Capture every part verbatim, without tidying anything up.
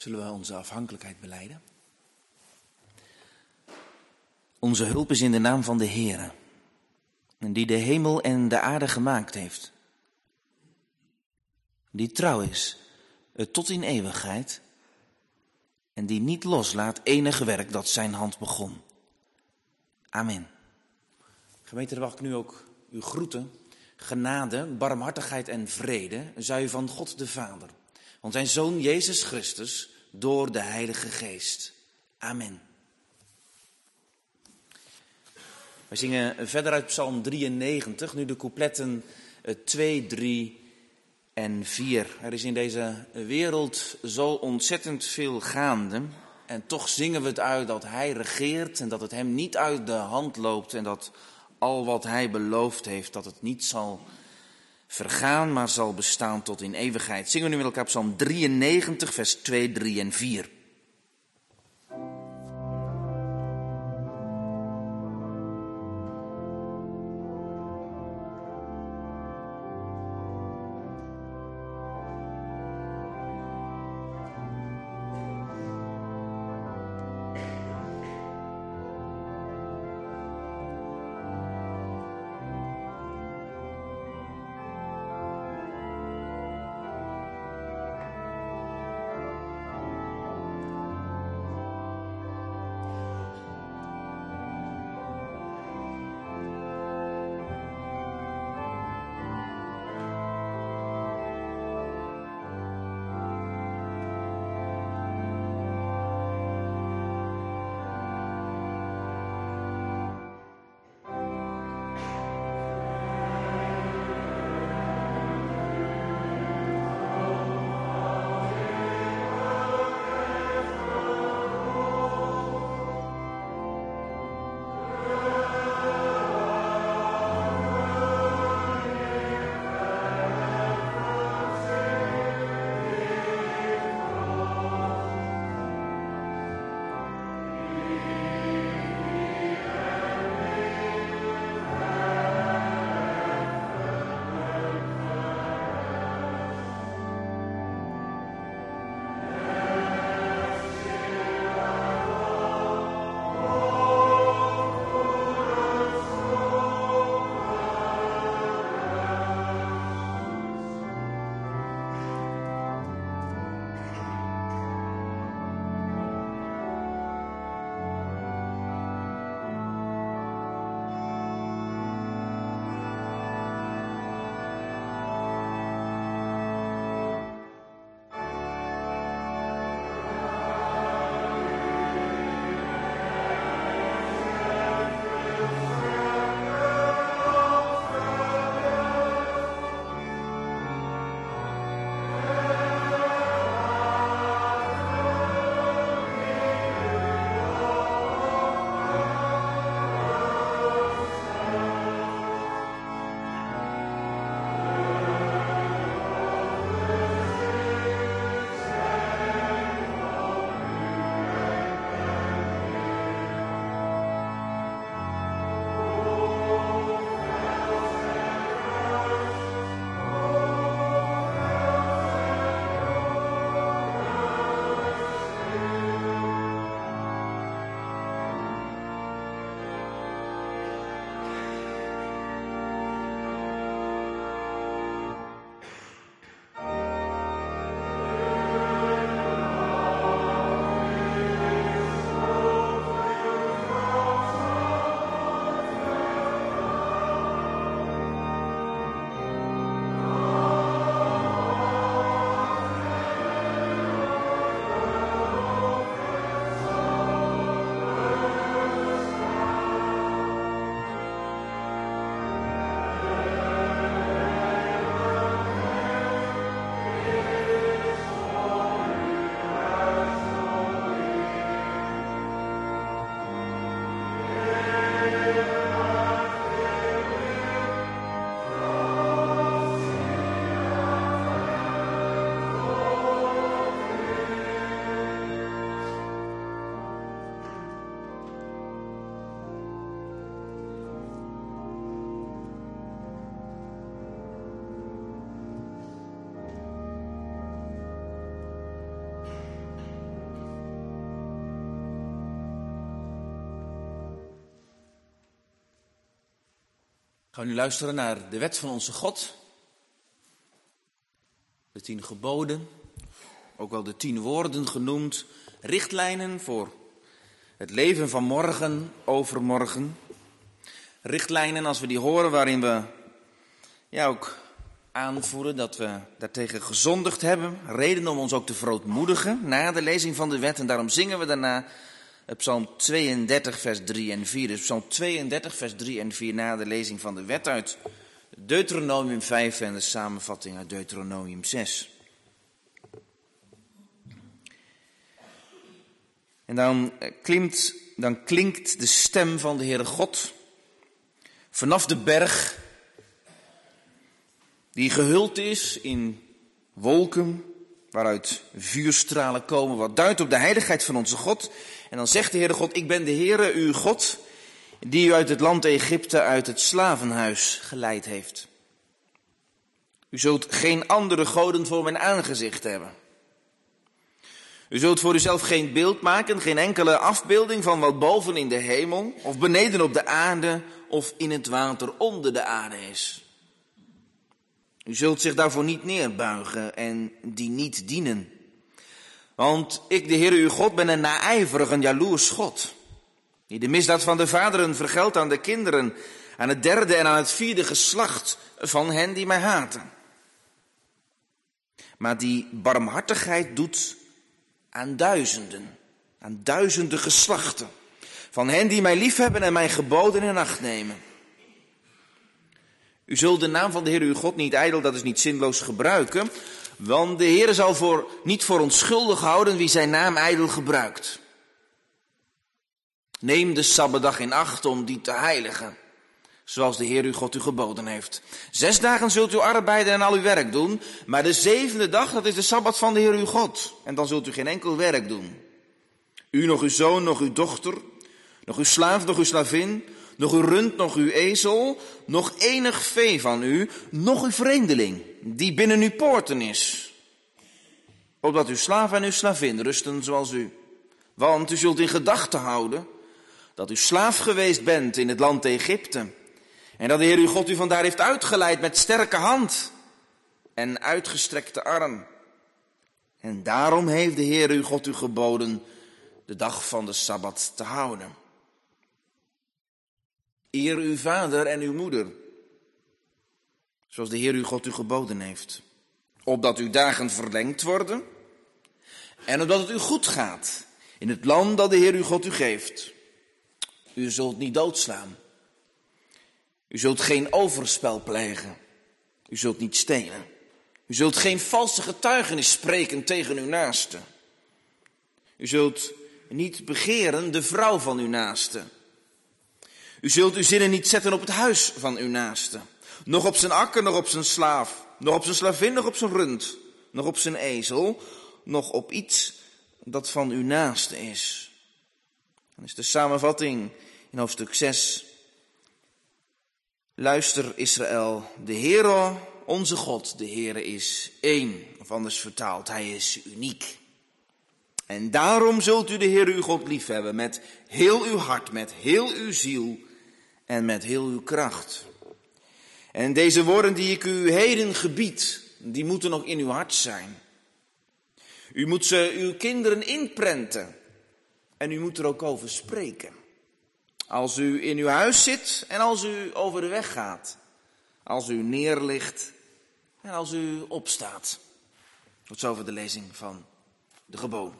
Zullen we onze afhankelijkheid belijden? Onze hulp is in de naam van de Heere, die de hemel en de aarde gemaakt heeft. Die trouw is, tot in eeuwigheid, en die niet loslaat enige werk dat zijn hand begon. Amen. Gemeente, dan mag ik nu ook u groeten. Genade, barmhartigheid en vrede zij u van God de Vader, van zijn Zoon Jezus Christus, door de Heilige Geest. Amen. Wij zingen verder uit Psalm drieënnegentig, nu de coupletten twee, drie en vier. Er is in deze wereld zo ontzettend veel gaande en toch zingen we het uit dat hij regeert en dat het hem niet uit de hand loopt en dat al wat hij beloofd heeft, dat het niet zal vergaan, maar zal bestaan tot in eeuwigheid. Zingen we nu met elkaar Psalm drieënnegentig, vers twee, drie en vier. Gaan we nu luisteren naar de wet van onze God. De tien geboden, ook wel de tien woorden genoemd. Richtlijnen voor het leven van morgen, overmorgen. Richtlijnen, als we die horen, waarin we ja, ook aanvoeren dat we daartegen gezondigd hebben. Reden om ons ook te verootmoedigen na de lezing van de wet. En daarom zingen we daarna Psalm tweeëndertig, vers drie en vier. Dus Psalm tweeëndertig, vers drie en vier na de lezing van de wet uit Deuteronomium vijf en de samenvatting uit Deuteronomium zes. En dan klinkt, dan klinkt de stem van de Heere God vanaf de berg, die gehuld is in wolken, waaruit vuurstralen komen, wat duidt op de heiligheid van onze God. En dan zegt de Heere God, ik ben de Heere, uw God, die u uit het land Egypte, uit het slavenhuis geleid heeft. U zult geen andere goden voor mijn aangezicht hebben. U zult voor uzelf geen beeld maken, geen enkele afbeelding van wat boven in de hemel, of beneden op de aarde, of in het water onder de aarde is. U zult zich daarvoor niet neerbuigen en die niet dienen. Want ik, de Heere uw God, ben een naijverig en jaloers God, die de misdaad van de vaderen vergeldt aan de kinderen, aan het derde en aan het vierde geslacht van hen die mij haten. Maar die barmhartigheid doet aan duizenden, aan duizenden geslachten, van hen die mij liefhebben en mijn geboden in acht nemen. U zult de naam van de Heer uw God niet ijdel, dat is niet zinloos gebruiken, want de Heer zal voor, niet voor onschuldig houden wie zijn naam ijdel gebruikt. Neem de Sabbatdag in acht om die te heiligen, zoals de Heer uw God u geboden heeft. Zes dagen zult u arbeiden en al uw werk doen, maar de zevende dag, dat is de Sabbat van de Heer uw God. En dan zult u geen enkel werk doen. U, nog uw zoon, nog uw dochter, nog uw slaaf, nog uw slavin, nog uw rund, nog uw ezel, nog enig vee van u, nog uw vreemdeling, die binnen uw poorten is. Opdat uw slaaf en uw slavin rusten zoals u. Want u zult in gedachten houden dat u slaaf geweest bent in het land Egypte. En dat de Heer uw God u vandaar heeft uitgeleid met sterke hand en uitgestrekte arm. En daarom heeft de Heer uw God u geboden de dag van de Sabbat te houden. Eer uw vader en uw moeder, zoals de Heer uw God u geboden heeft. Opdat uw dagen verlengd worden en opdat het u goed gaat in het land dat de Heer uw God u geeft. U zult niet doodslaan. U zult geen overspel plegen. U zult niet stelen. U zult geen valse getuigenis spreken tegen uw naaste. U zult niet begeren de vrouw van uw naaste. U zult uw zinnen niet zetten op het huis van uw naaste. Nog op zijn akker, nog op zijn slaaf. Nog op zijn slavin, nog op zijn rund. Nog op zijn ezel. Nog op iets dat van uw naaste is. Dan is de samenvatting in hoofdstuk zes. Luister Israël, de Heere, onze God, de Heere is één. Of anders vertaald, hij is uniek. En daarom zult u de Heere uw God liefhebben met heel uw hart, met heel uw ziel en met heel uw kracht. En deze woorden die ik u heden gebied, die moeten nog in uw hart zijn. U moet ze uw kinderen inprenten en u moet er ook over spreken. Als u in uw huis zit en als u over de weg gaat. Als u neerligt en als u opstaat. Tot zover de lezing van de geboden.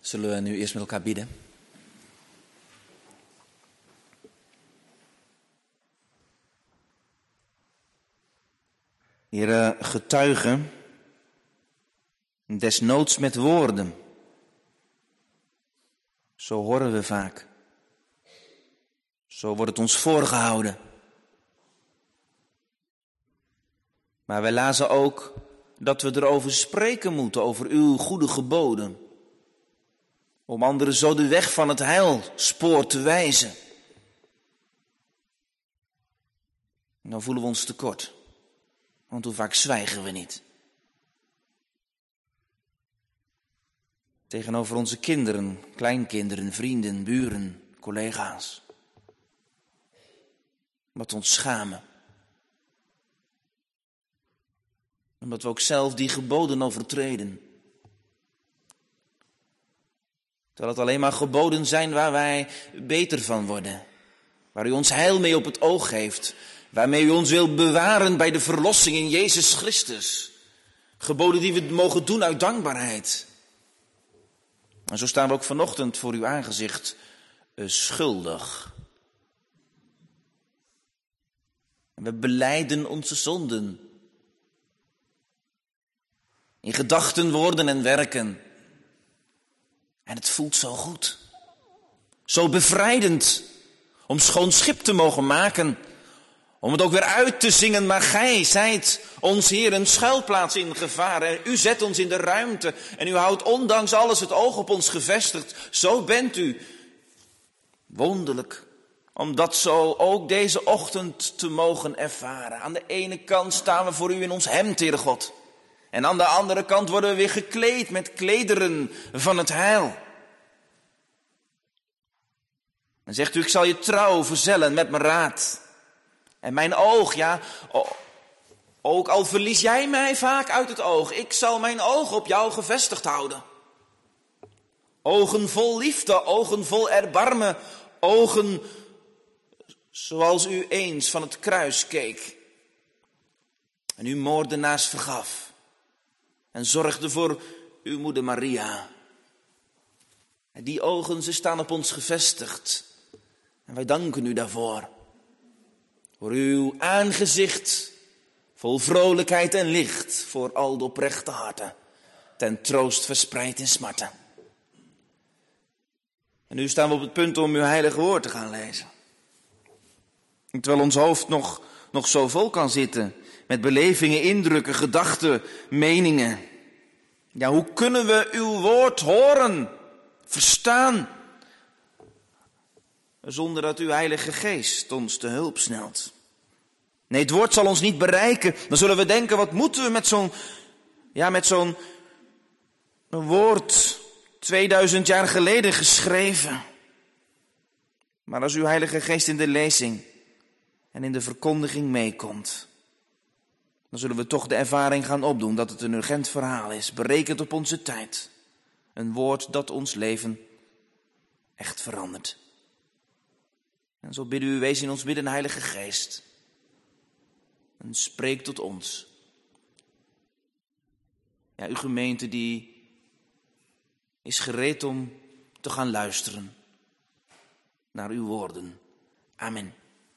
Zullen we nu eerst met elkaar bidden? Heere, getuigen, desnoods met woorden. Zo horen we vaak. Zo wordt het ons voorgehouden. Maar wij lazen ook dat we erover spreken moeten, over uw goede geboden. Om anderen zo de weg van het heilspoor te wijzen. En dan voelen we ons tekort. Want hoe vaak zwijgen we niet? Tegenover onze kinderen, kleinkinderen, vrienden, buren, collega's. Omdat we ons schamen. Omdat we ook zelf die geboden overtreden. Terwijl het alleen maar geboden zijn waar wij beter van worden. Waar u ons heil mee op het oog heeft. Waarmee u ons wil bewaren bij de verlossing in Jezus Christus. Geboden die we mogen doen uit dankbaarheid. En zo staan we ook vanochtend voor uw aangezicht uh, schuldig. En we belijden onze zonden. In gedachten, woorden en werken. En het voelt zo goed. Zo bevrijdend. Om schoon schip te mogen maken. Om het ook weer uit te zingen. Maar gij zijt ons Heer een schuilplaats in gevaar. En u zet ons in de ruimte. En u houdt ondanks alles het oog op ons gevestigd. Zo bent u. Wonderlijk. Om dat zo ook deze ochtend te mogen ervaren. Aan de ene kant staan we voor u in ons hemd, Heere God. En aan de andere kant worden we weer gekleed met klederen van het heil. Dan zegt u, ik zal je trouw verzellen met mijn raad. En mijn oog, ja, ook al verlies jij mij vaak uit het oog, ik zal mijn oog op jou gevestigd houden. Ogen vol liefde, ogen vol erbarmen, ogen zoals u eens van het kruis keek. En uw moordenaars vergaf. En zorgde voor uw moeder Maria. En die ogen, ze staan op ons gevestigd. En wij danken u daarvoor. Voor uw aangezicht, vol vrolijkheid en licht, voor al de oprechte harten, ten troost verspreid in smarten. En nu staan we op het punt om uw heilige woord te gaan lezen. En terwijl ons hoofd nog, nog zo vol kan zitten, met belevingen, indrukken, gedachten, meningen. Ja, hoe kunnen we uw woord horen, verstaan, zonder dat uw Heilige Geest ons te hulp snelt? Nee, het woord zal ons niet bereiken. Dan zullen we denken, wat moeten we met zo'n, ja, met zo'n woord tweeduizend jaar geleden geschreven. Maar als uw Heilige Geest in de lezing en in de verkondiging meekomt, dan zullen we toch de ervaring gaan opdoen dat het een urgent verhaal is, berekend op onze tijd. Een woord dat ons leven echt verandert. En zo bidden u, wees in ons midden, Heilige Geest. En spreek tot ons. Ja, uw gemeente die is gereed om te gaan luisteren naar uw woorden. Amen.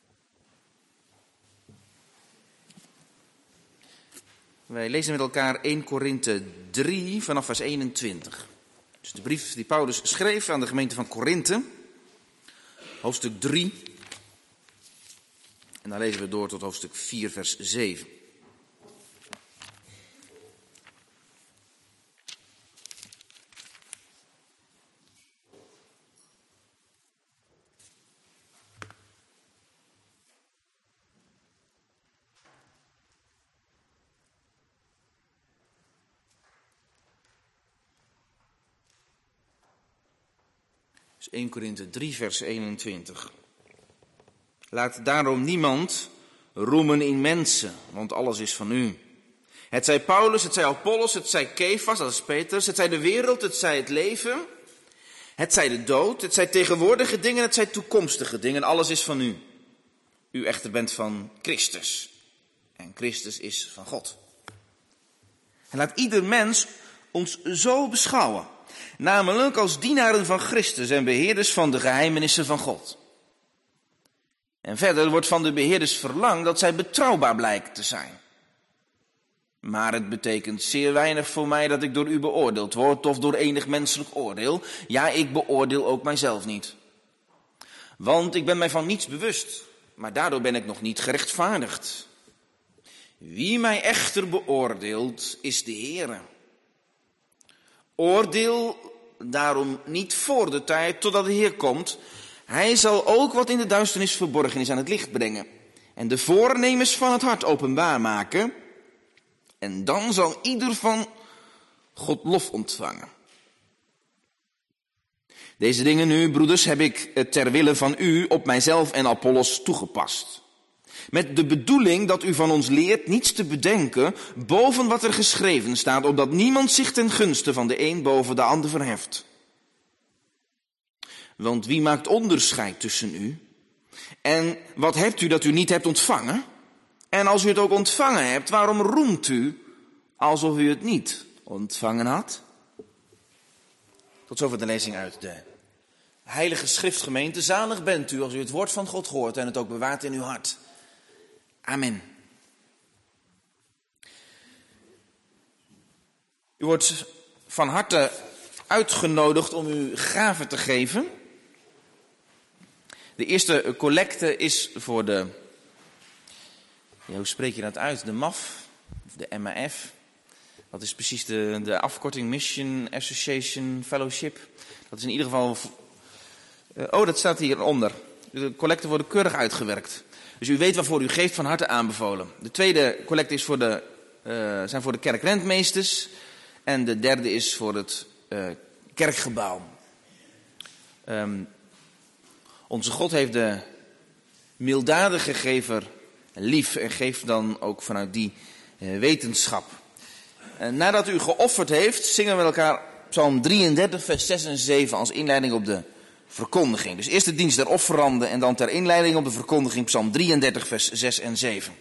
Wij lezen met elkaar Eerste Korinthe drie vanaf vers eenentwintig. Dus de brief die Paulus schreef aan de gemeente van Korinthe. Hoofdstuk drie. En dan lezen we door tot hoofdstuk vier vers zeven. Dus Eerste Korinthe drie vers eenentwintig. Laat daarom niemand roemen in mensen, want alles is van u. Het zij Paulus, het zij Apollos, het zij Kefas, dat is Petrus, het zij de wereld, het zij het leven, het zij de dood, het zij tegenwoordige dingen, het zij toekomstige dingen, alles is van u. U echter bent van Christus en Christus is van God. En laat ieder mens ons zo beschouwen. Namelijk als dienaren van Christus en beheerders van de geheimenissen van God. En verder wordt van de beheerders verlangd dat zij betrouwbaar blijken te zijn. Maar het betekent zeer weinig voor mij dat ik door u beoordeeld word of door enig menselijk oordeel. Ja, ik beoordeel ook mijzelf niet. Want ik ben mij van niets bewust, maar daardoor ben ik nog niet gerechtvaardigd. Wie mij echter beoordeelt, is de Heere. Oordeel daarom niet voor de tijd totdat de Heer komt. Hij zal ook wat in de duisternis verborgen is aan het licht brengen. En de voornemens van het hart openbaar maken. En dan zal ieder van God lof ontvangen. Deze dingen nu, broeders, heb ik ter wille van u op mijzelf en Apollos toegepast. Met de bedoeling dat u van ons leert niets te bedenken boven wat er geschreven staat, opdat niemand zich ten gunste van de een boven de ander verheft. Want wie maakt onderscheid tussen u? En wat hebt u dat u niet hebt ontvangen? En als u het ook ontvangen hebt, waarom roemt u alsof u het niet ontvangen had? Tot zover de lezing uit de Heilige Schriftgemeente. Zalig bent u als u het woord van God hoort en het ook bewaart in uw hart. Amen. U wordt van harte uitgenodigd om uw gaven te geven. De eerste collecte is voor de, ja, hoe spreek je dat uit? De M A F, of de M A F. Dat is precies de, de afkorting Mission Association Fellowship. Dat is in ieder geval, uh, oh dat staat hieronder. De collecten worden keurig uitgewerkt. Dus u weet waarvoor u geeft, van harte aanbevolen. De tweede collecte is voor de, uh, zijn voor de kerkrentmeesters. En de derde is voor het uh, kerkgebouw. Um, onze God heeft de milddadige gever lief en geeft dan ook vanuit die uh, wetenschap. Uh, nadat u geofferd heeft, zingen we elkaar Psalm drieëndertig, vers zes en zeven als inleiding op de verkondiging. Dus eerst de dienst der offeranden en dan ter inleiding op de verkondiging Psalm drieëndertig, vers zes en zeven.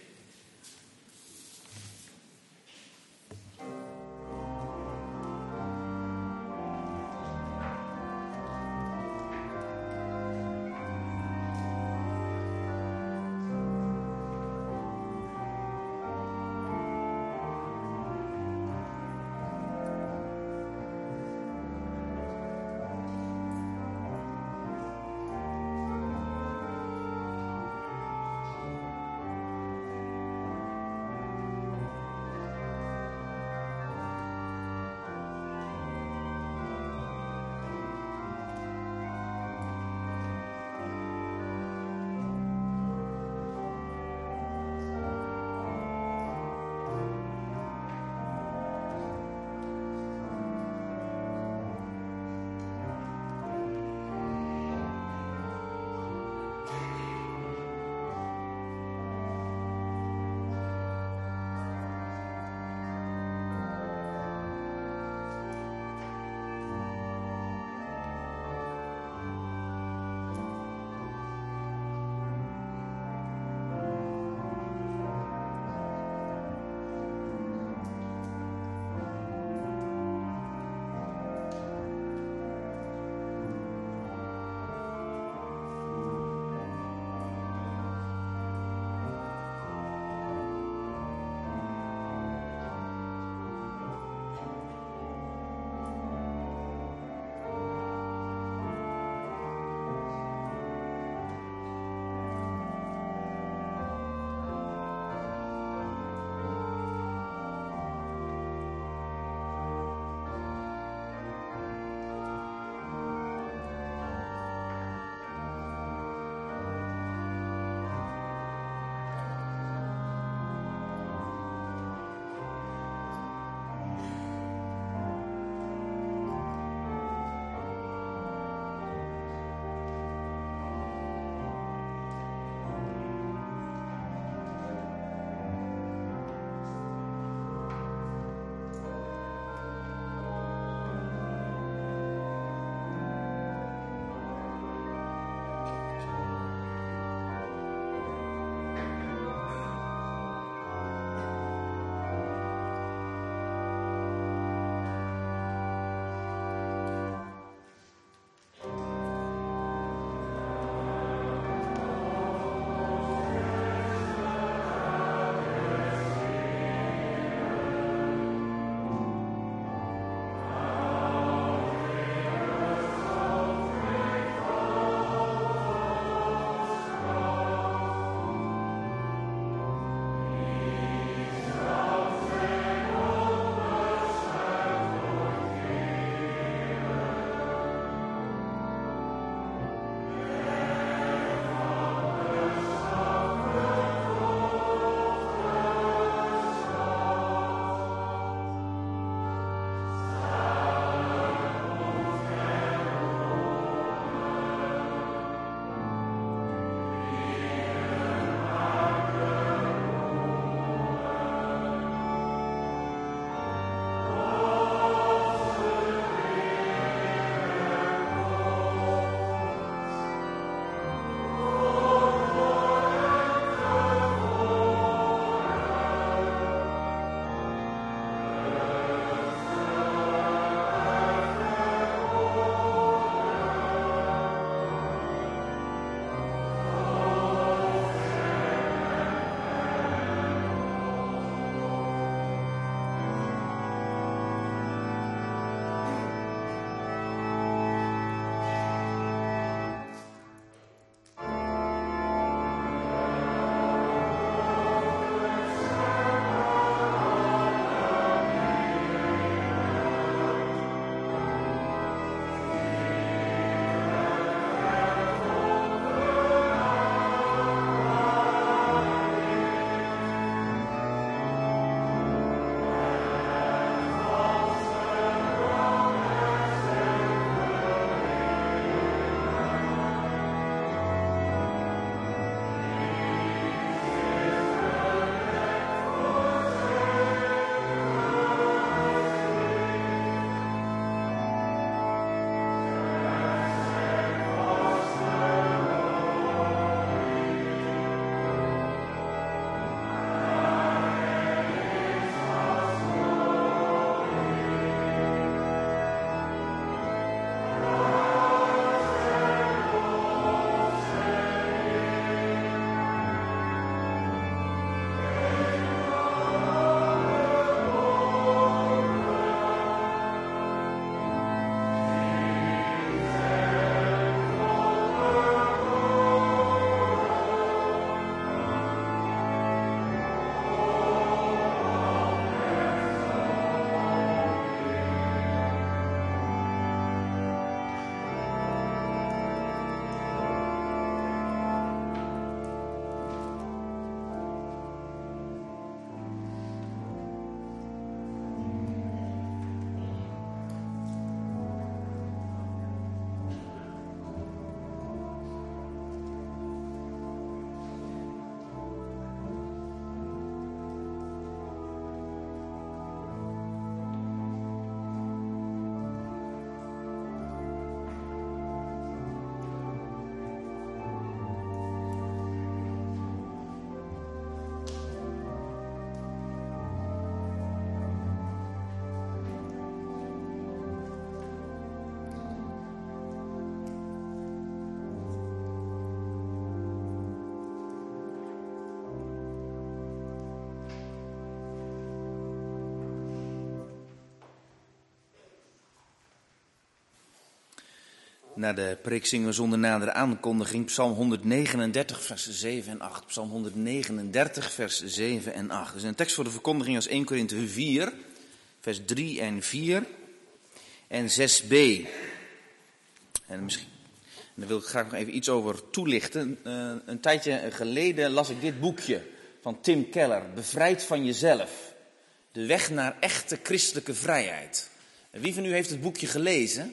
Naar de preek zingen zonder nadere aankondiging, Psalm honderdnegenendertig, vers zeven en acht. Psalm honderdnegenendertig, vers zeven en acht. Dus een tekst voor de verkondiging als eerste Korinthe vier, vers drie en vier en zes b. En misschien, daar wil ik graag nog even iets over toelichten. Uh, een tijdje geleden las ik dit boekje van Tim Keller, Bevrijd van jezelf. De weg naar echte christelijke vrijheid. En wie van u heeft het boekje gelezen?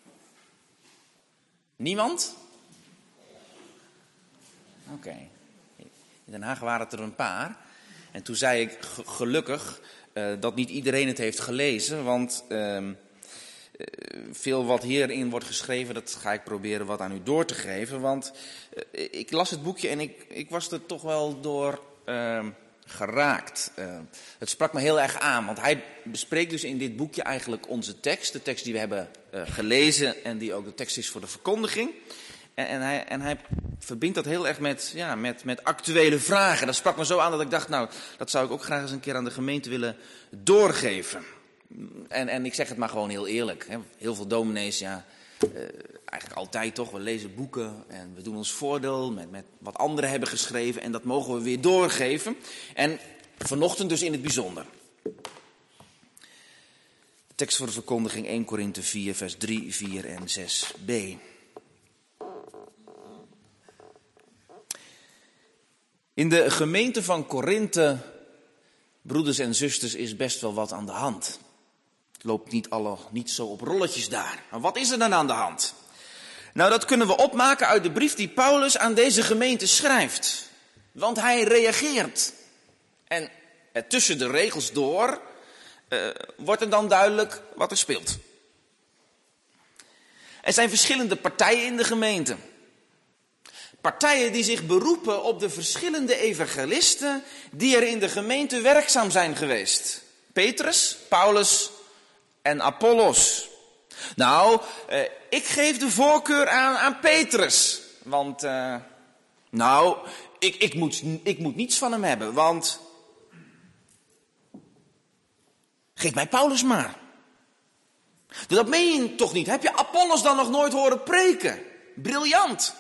Niemand? Oké. Okay. In Den Haag waren het er een paar. En toen zei ik g- gelukkig uh, dat niet iedereen het heeft gelezen. Want uh, uh, veel wat hierin wordt geschreven, dat ga ik proberen wat aan u door te geven. Want uh, ik las het boekje en ik, ik was er toch wel door uh, geraakt. Uh, het sprak me heel erg aan. Want hij bespreekt dus in dit boekje eigenlijk onze tekst. De tekst die we hebben uh, gelezen en die ook de tekst is voor de verkondiging. En, en, hij, en hij verbindt dat heel erg met, ja, met, met actuele vragen. Dat sprak me zo aan dat ik dacht, nou, dat zou ik ook graag eens een keer aan de gemeente willen doorgeven. En, en ik zeg het maar gewoon heel eerlijk. Hè. Heel veel dominees, ja, uh, eigenlijk altijd toch. We lezen boeken en we doen ons voordeel met, met wat anderen hebben geschreven. En dat mogen we weer doorgeven. En vanochtend dus in het bijzonder. De tekst voor de verkondiging eerste Korinthe vier, vers drie, vier en zes b. In de gemeente van Korinthe, broeders en zusters, is best wel wat aan de hand. Het loopt niet, alle, niet zo op rolletjes daar. Maar wat is er dan aan de hand? Nou, dat kunnen we opmaken uit de brief die Paulus aan deze gemeente schrijft. Want hij reageert. En eh, tussen de regels door uh, wordt er dan duidelijk wat er speelt. Er zijn verschillende partijen in de gemeente. Partijen die zich beroepen op de verschillende evangelisten die er in de gemeente werkzaam zijn geweest. Petrus, Paulus en Apollos. Nou, eh, ik geef de voorkeur aan, aan Petrus. Want, uh, nou, ik, ik, moet, ik moet niets van hem hebben, want... Geef mij Paulus maar. Dat meen je toch niet? Heb je Apollos dan nog nooit horen preken? Briljant.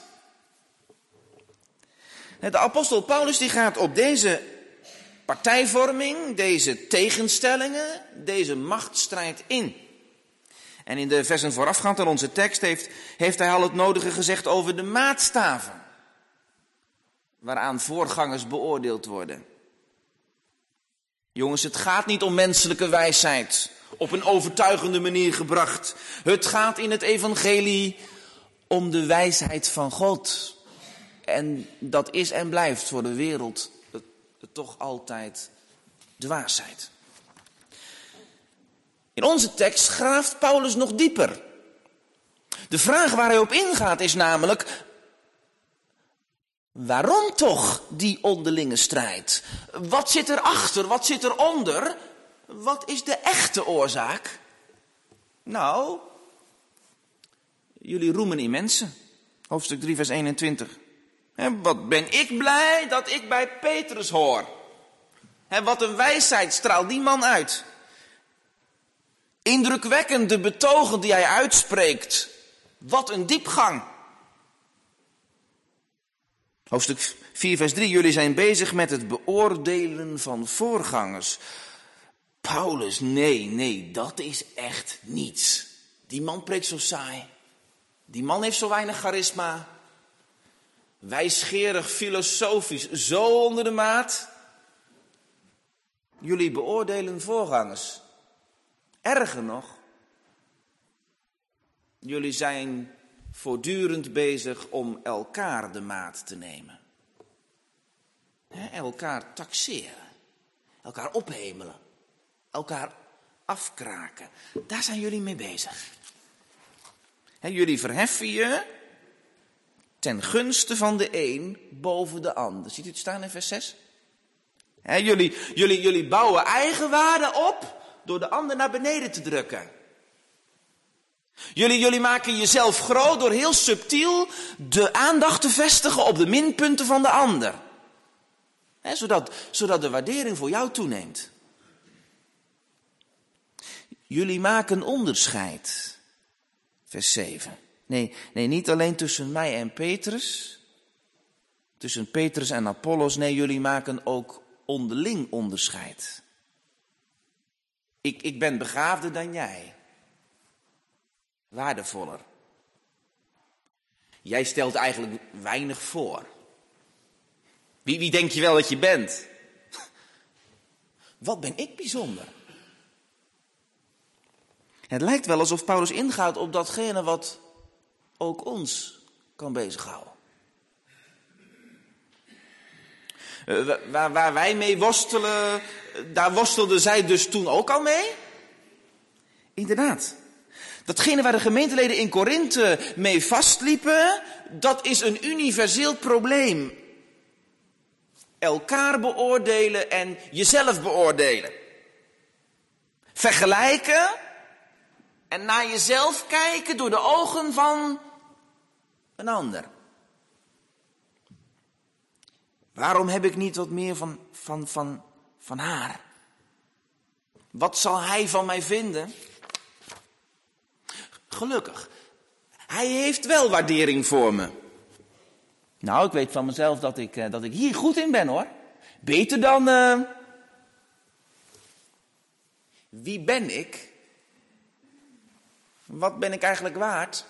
De apostel Paulus die gaat op deze partijvorming, deze tegenstellingen, deze machtsstrijd in. En in de versen voorafgaand aan onze tekst heeft, heeft hij al het nodige gezegd over de maatstaven. Waaraan voorgangers beoordeeld worden. Jongens, het gaat niet om menselijke wijsheid, op een overtuigende manier gebracht. Het gaat in het evangelie om de wijsheid van God. En dat is en blijft voor de wereld het, het toch altijd dwaasheid. In onze tekst graaft Paulus nog dieper. De vraag waar hij op ingaat is namelijk... waarom toch die onderlinge strijd? Wat zit erachter? Wat zit eronder? Wat is de echte oorzaak? Nou, jullie roemen in mensen. Hoofdstuk drie, vers eenentwintig. En wat ben ik blij dat ik bij Petrus hoor. En wat een wijsheid straalt die man uit. Indrukwekkend de betogen die hij uitspreekt. Wat een diepgang. Hoofdstuk vier, vers drie. Jullie zijn bezig met het beoordelen van voorgangers. Paulus, nee, nee, dat is echt niets. Die man preekt zo saai. Die man heeft zo weinig charisma. Wijsgerig, filosofisch, zo onder de maat. Jullie beoordelen voorgangers. Erger nog. Jullie zijn voortdurend bezig om elkaar de maat te nemen. He, elkaar taxeren. Elkaar ophemelen. Elkaar afkraken. Daar zijn jullie mee bezig. He, jullie verheffen je ten gunste van de een boven de ander. Ziet u het staan in vers zes? He, jullie, jullie, jullie bouwen eigen waarde op door de ander naar beneden te drukken. Jullie, jullie maken jezelf groot door heel subtiel de aandacht te vestigen op de minpunten van de ander. He, zodat, zodat de waardering voor jou toeneemt. Jullie maken onderscheid. Vers zeven. Nee, nee, niet alleen tussen mij en Petrus, tussen Petrus en Apollos. Nee, jullie maken ook onderling onderscheid. Ik, ik ben begaafder dan jij. Waardevoller. Jij stelt eigenlijk weinig voor. Wie, wie denk je wel dat je bent? Wat ben ik bijzonder? Het lijkt wel alsof Paulus ingaat op datgene wat ook ons kan bezighouden. Uh, waar, waar wij mee worstelen, daar worstelden zij dus toen ook al mee? Inderdaad. Datgene waar de gemeenteleden in Korinthe mee vastliepen, dat is een universeel probleem. Elkaar beoordelen en jezelf beoordelen. Vergelijken en naar jezelf kijken door de ogen van een ander. Waarom heb ik niet wat meer van, van, van, van haar? Wat zal hij van mij vinden? Gelukkig, hij heeft wel waardering voor me. Nou, ik weet van mezelf dat ik, uh, dat ik hier goed in ben, hoor. Beter dan... Uh... Wie ben ik? Wat ben ik eigenlijk waard?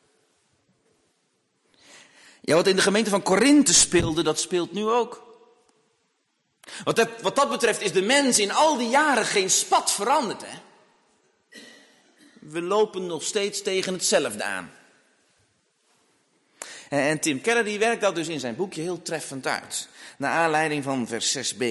Ja, wat in de gemeente van Korinthe speelde, dat speelt nu ook. Wat dat, wat dat betreft is de mens in al die jaren geen spat veranderd, hè? We lopen nog steeds tegen hetzelfde aan. En Tim Keller die werkt dat dus in zijn boekje heel treffend uit. Naar aanleiding van vers zes b.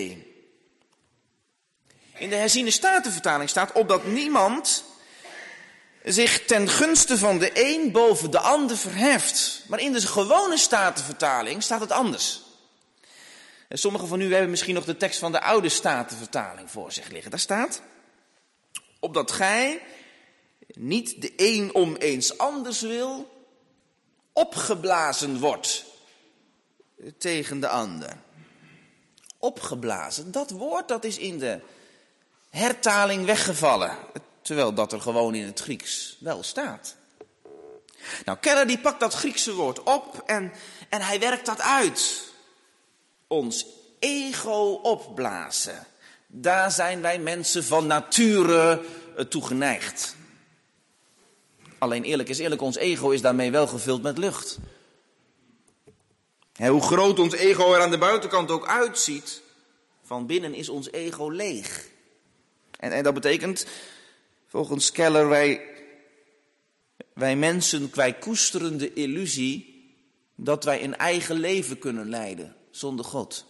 In de herziene statenvertaling staat: opdat niemand zich ten gunste van de een boven de ander verheft. Maar in de gewone statenvertaling staat het anders. En sommigen van u hebben misschien nog de tekst van de oude statenvertaling voor zich liggen. Daar staat: opdat gij niet de een om eens anders wil, opgeblazen wordt tegen de ander. Opgeblazen, dat woord dat is in de hertaling weggevallen. Terwijl dat er gewoon in het Grieks wel staat. Nou, Keller die pakt dat Griekse woord op en, en hij werkt dat uit. Ons ego opblazen. Daar zijn wij mensen van nature toe geneigd. Alleen eerlijk is eerlijk, ons ego is daarmee wel gevuld met lucht. He, hoe groot ons ego er aan de buitenkant ook uitziet, van binnen is ons ego leeg. En, en dat betekent, volgens Keller, wij, wij mensen, wij koesteren de illusie dat wij een eigen leven kunnen leiden zonder God.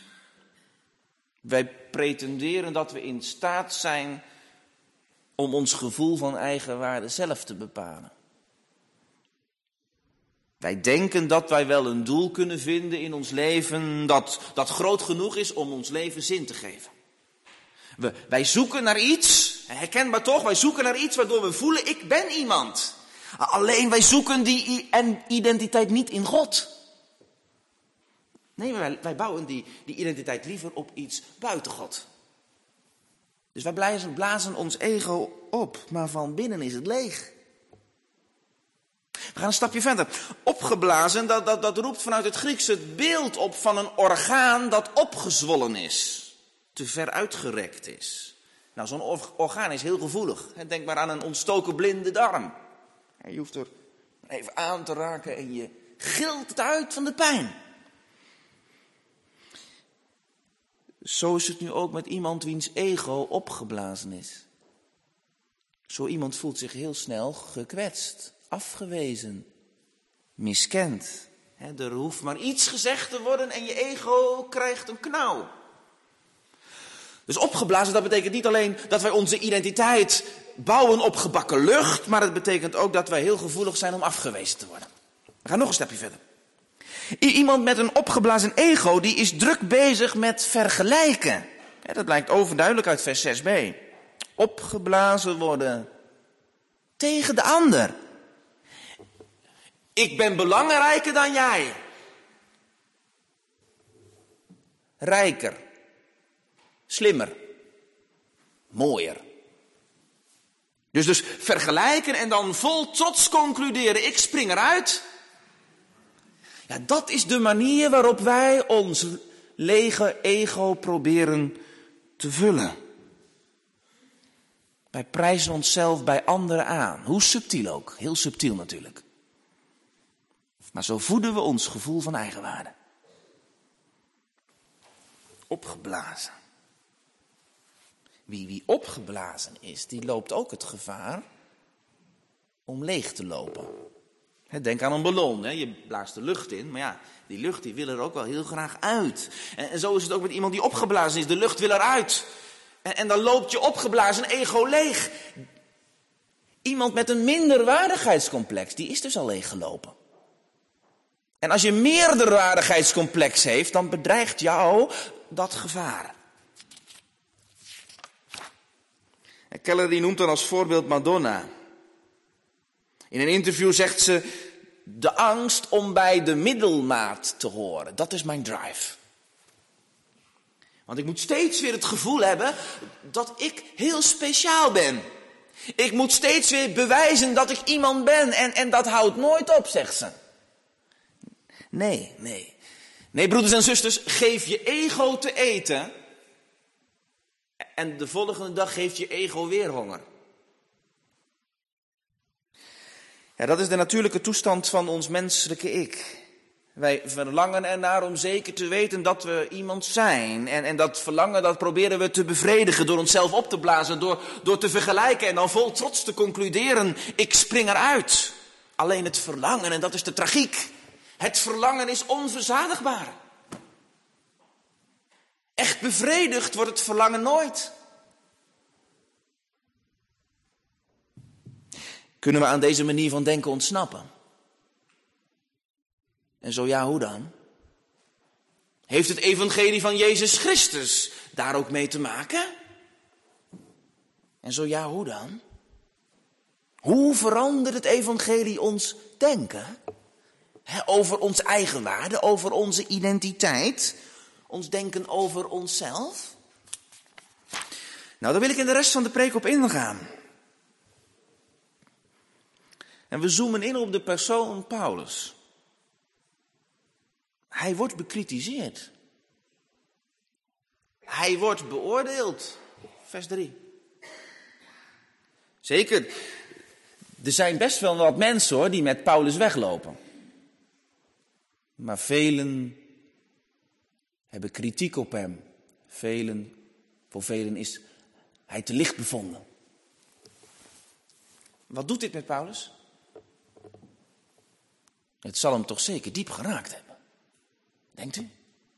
Wij pretenderen dat we in staat zijn om ons gevoel van eigenwaarde zelf te bepalen. Wij denken dat wij wel een doel kunnen vinden in ons leven dat, dat groot genoeg is om ons leven zin te geven. We, wij zoeken naar iets, herkenbaar toch, wij zoeken naar iets waardoor we voelen, ik ben iemand. Alleen wij zoeken die identiteit niet in God. Nee, wij, wij bouwen die, die identiteit liever op iets buiten God. Dus wij blazen, blazen ons ego op, maar van binnen is het leeg. We gaan een stapje verder. Opgeblazen, dat, dat, dat roept vanuit het Grieks het beeld op van een orgaan dat opgezwollen is. Te ver uitgerekt is. Nou, zo'n orgaan is heel gevoelig. Denk maar aan een ontstoken blinde darm. Je hoeft er even aan te raken en je gilt het uit van de pijn. Zo is het nu ook met iemand wiens ego opgeblazen is. Zo iemand voelt zich heel snel gekwetst, afgewezen, miskend. He, er hoeft maar iets gezegd te worden en je ego krijgt een knauw. Dus opgeblazen, dat betekent niet alleen dat wij onze identiteit bouwen op gebakken lucht, maar het betekent ook dat wij heel gevoelig zijn om afgewezen te worden. We gaan nog een stapje verder. Iemand met een opgeblazen ego, die is druk bezig met vergelijken. Ja, dat blijkt overduidelijk uit vers zes b. Opgeblazen worden tegen de ander. Ik ben belangrijker dan jij. Rijker. Slimmer. Mooier. Dus, dus vergelijken en dan vol trots concluderen, ik spring eruit. Ja, dat is de manier waarop wij ons lege ego proberen te vullen. Wij prijzen onszelf bij anderen aan. Hoe subtiel ook. Heel subtiel natuurlijk. Maar zo voeden we ons gevoel van eigenwaarde. Opgeblazen. Wie, wie opgeblazen is, die loopt ook het gevaar om leeg te lopen. Denk aan een ballon. Hè? Je blaast de lucht in, maar ja, die lucht die wil er ook wel heel graag uit. En, en zo is het ook met iemand die opgeblazen is. De lucht wil eruit. En, en dan loopt je opgeblazen ego leeg. Iemand met een minderwaardigheidscomplex, die is dus al leeggelopen. En als je een meerderwaardigheidscomplex heeft, dan bedreigt jou dat gevaar. En Keller die noemt dan als voorbeeld Madonna. In een interview zegt ze, de angst om bij de middelmaat te horen, dat is mijn drive. Want ik moet steeds weer het gevoel hebben dat ik heel speciaal ben. Ik moet steeds weer bewijzen dat ik iemand ben en, en dat houdt nooit op, zegt ze. Nee, nee. Nee, broeders en zusters, geef je ego te eten en de volgende dag geeft je ego weer honger. Ja, dat is de natuurlijke toestand van ons menselijke ik. Wij verlangen ernaar om zeker te weten dat we iemand zijn. En, en dat verlangen dat proberen we te bevredigen door onszelf op te blazen, door, door te vergelijken en dan vol trots te concluderen, ik spring eruit. Alleen het verlangen, en dat is de tragiek, het verlangen is onverzadigbaar. Echt bevredigd wordt het verlangen nooit. Kunnen we aan deze manier van denken ontsnappen? En zo ja, hoe dan? Heeft het evangelie van Jezus Christus daar ook mee te maken? En zo ja, hoe dan? Hoe verandert het evangelie ons denken? He, over ons eigenwaarde, over onze identiteit, ons denken over onszelf? Nou, daar wil ik in de rest van de preek op ingaan. En we zoomen in op de persoon Paulus. Hij wordt bekritiseerd. Hij wordt beoordeeld. Vers drie. Zeker, er zijn best wel wat mensen hoor, die met Paulus weglopen. Maar velen hebben kritiek op hem. Velen, voor velen is hij te licht bevonden. Wat doet dit met Paulus? Het zal hem toch zeker diep geraakt hebben. Denkt u?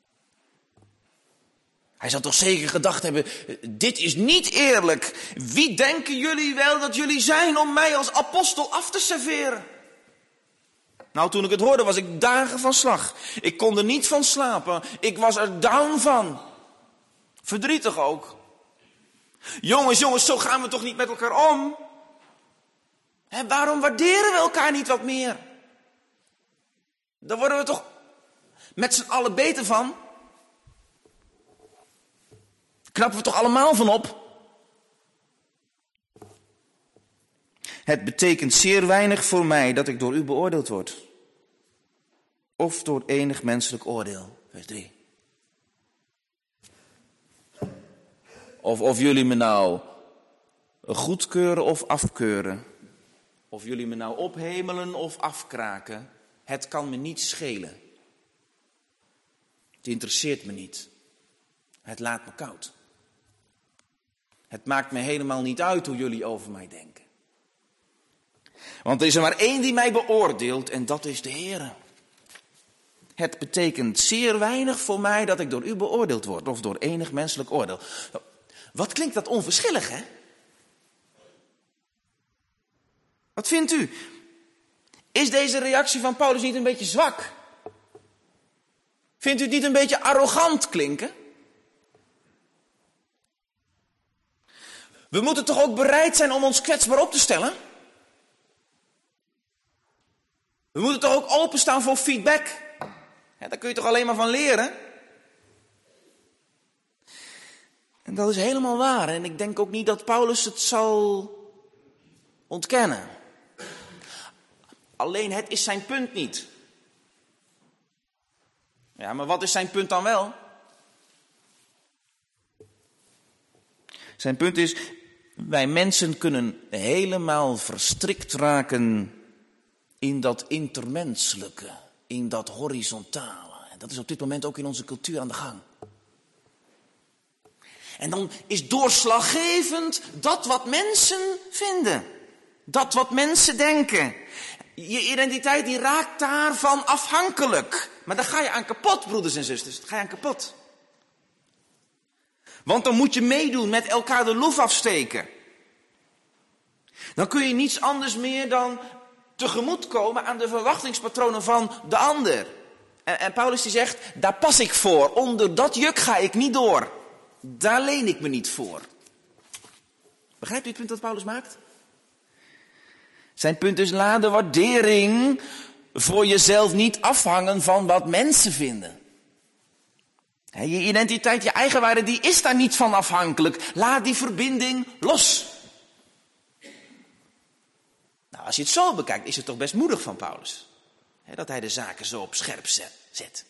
Hij zal toch zeker gedacht hebben, dit is niet eerlijk. Wie denken jullie wel dat jullie zijn om mij als apostel af te serveren? Nou, toen ik het hoorde was ik dagen van slag. Ik kon er niet van slapen. Ik was er down van. Verdrietig ook. Jongens, jongens, zo gaan we toch niet met elkaar om? Hè, waarom waarderen we elkaar niet wat meer? Daar worden we toch met z'n allen beter van? Knappen we toch allemaal van op? Het betekent zeer weinig voor mij dat ik door u beoordeeld word. Of door enig menselijk oordeel. Vers drie. Of, of jullie me nou goedkeuren of afkeuren. Of jullie me nou ophemelen of afkraken. Het kan me niet schelen. Het interesseert me niet. Het laat me koud. Het maakt me helemaal niet uit hoe jullie over mij denken. Want er is er maar één die mij beoordeelt en dat is de Heere. Het betekent zeer weinig voor mij dat ik door u beoordeeld word of door enig menselijk oordeel. Wat klinkt dat onverschillig, hè? Wat vindt u? Is deze reactie van Paulus niet een beetje zwak? Vindt u het niet een beetje arrogant klinken? We moeten toch ook bereid zijn om ons kwetsbaar op te stellen? We moeten toch ook openstaan voor feedback? Ja, daar kun je toch alleen maar van leren? En dat is helemaal waar. En ik denk ook niet dat Paulus het zal ontkennen. Alleen het is zijn punt niet. Ja, maar wat is zijn punt dan wel? Zijn punt is, wij mensen kunnen helemaal verstrikt raken in dat intermenselijke, in dat horizontale. En dat is op dit moment ook in onze cultuur aan de gang. En dan is doorslaggevend dat wat mensen vinden. Dat wat mensen denken. Je identiteit die raakt daarvan afhankelijk. Maar daar ga je aan kapot, broeders en zusters. Daar ga je aan kapot. Want dan moet je meedoen met elkaar de loef afsteken. Dan kun je niets anders meer dan tegemoetkomen aan de verwachtingspatronen van de ander. En, en Paulus die zegt, daar pas ik voor. Onder dat juk ga ik niet door. Daar leen ik me niet voor. Begrijpt u het punt dat Paulus maakt? Zijn punt is, laat de waardering voor jezelf niet afhangen van wat mensen vinden. Je identiteit, je eigenwaarde, die is daar niet van afhankelijk. Laat die verbinding los. Nou, als je het zo bekijkt, is het toch best moedig van Paulus. Hè, dat hij de zaken zo op scherp zet.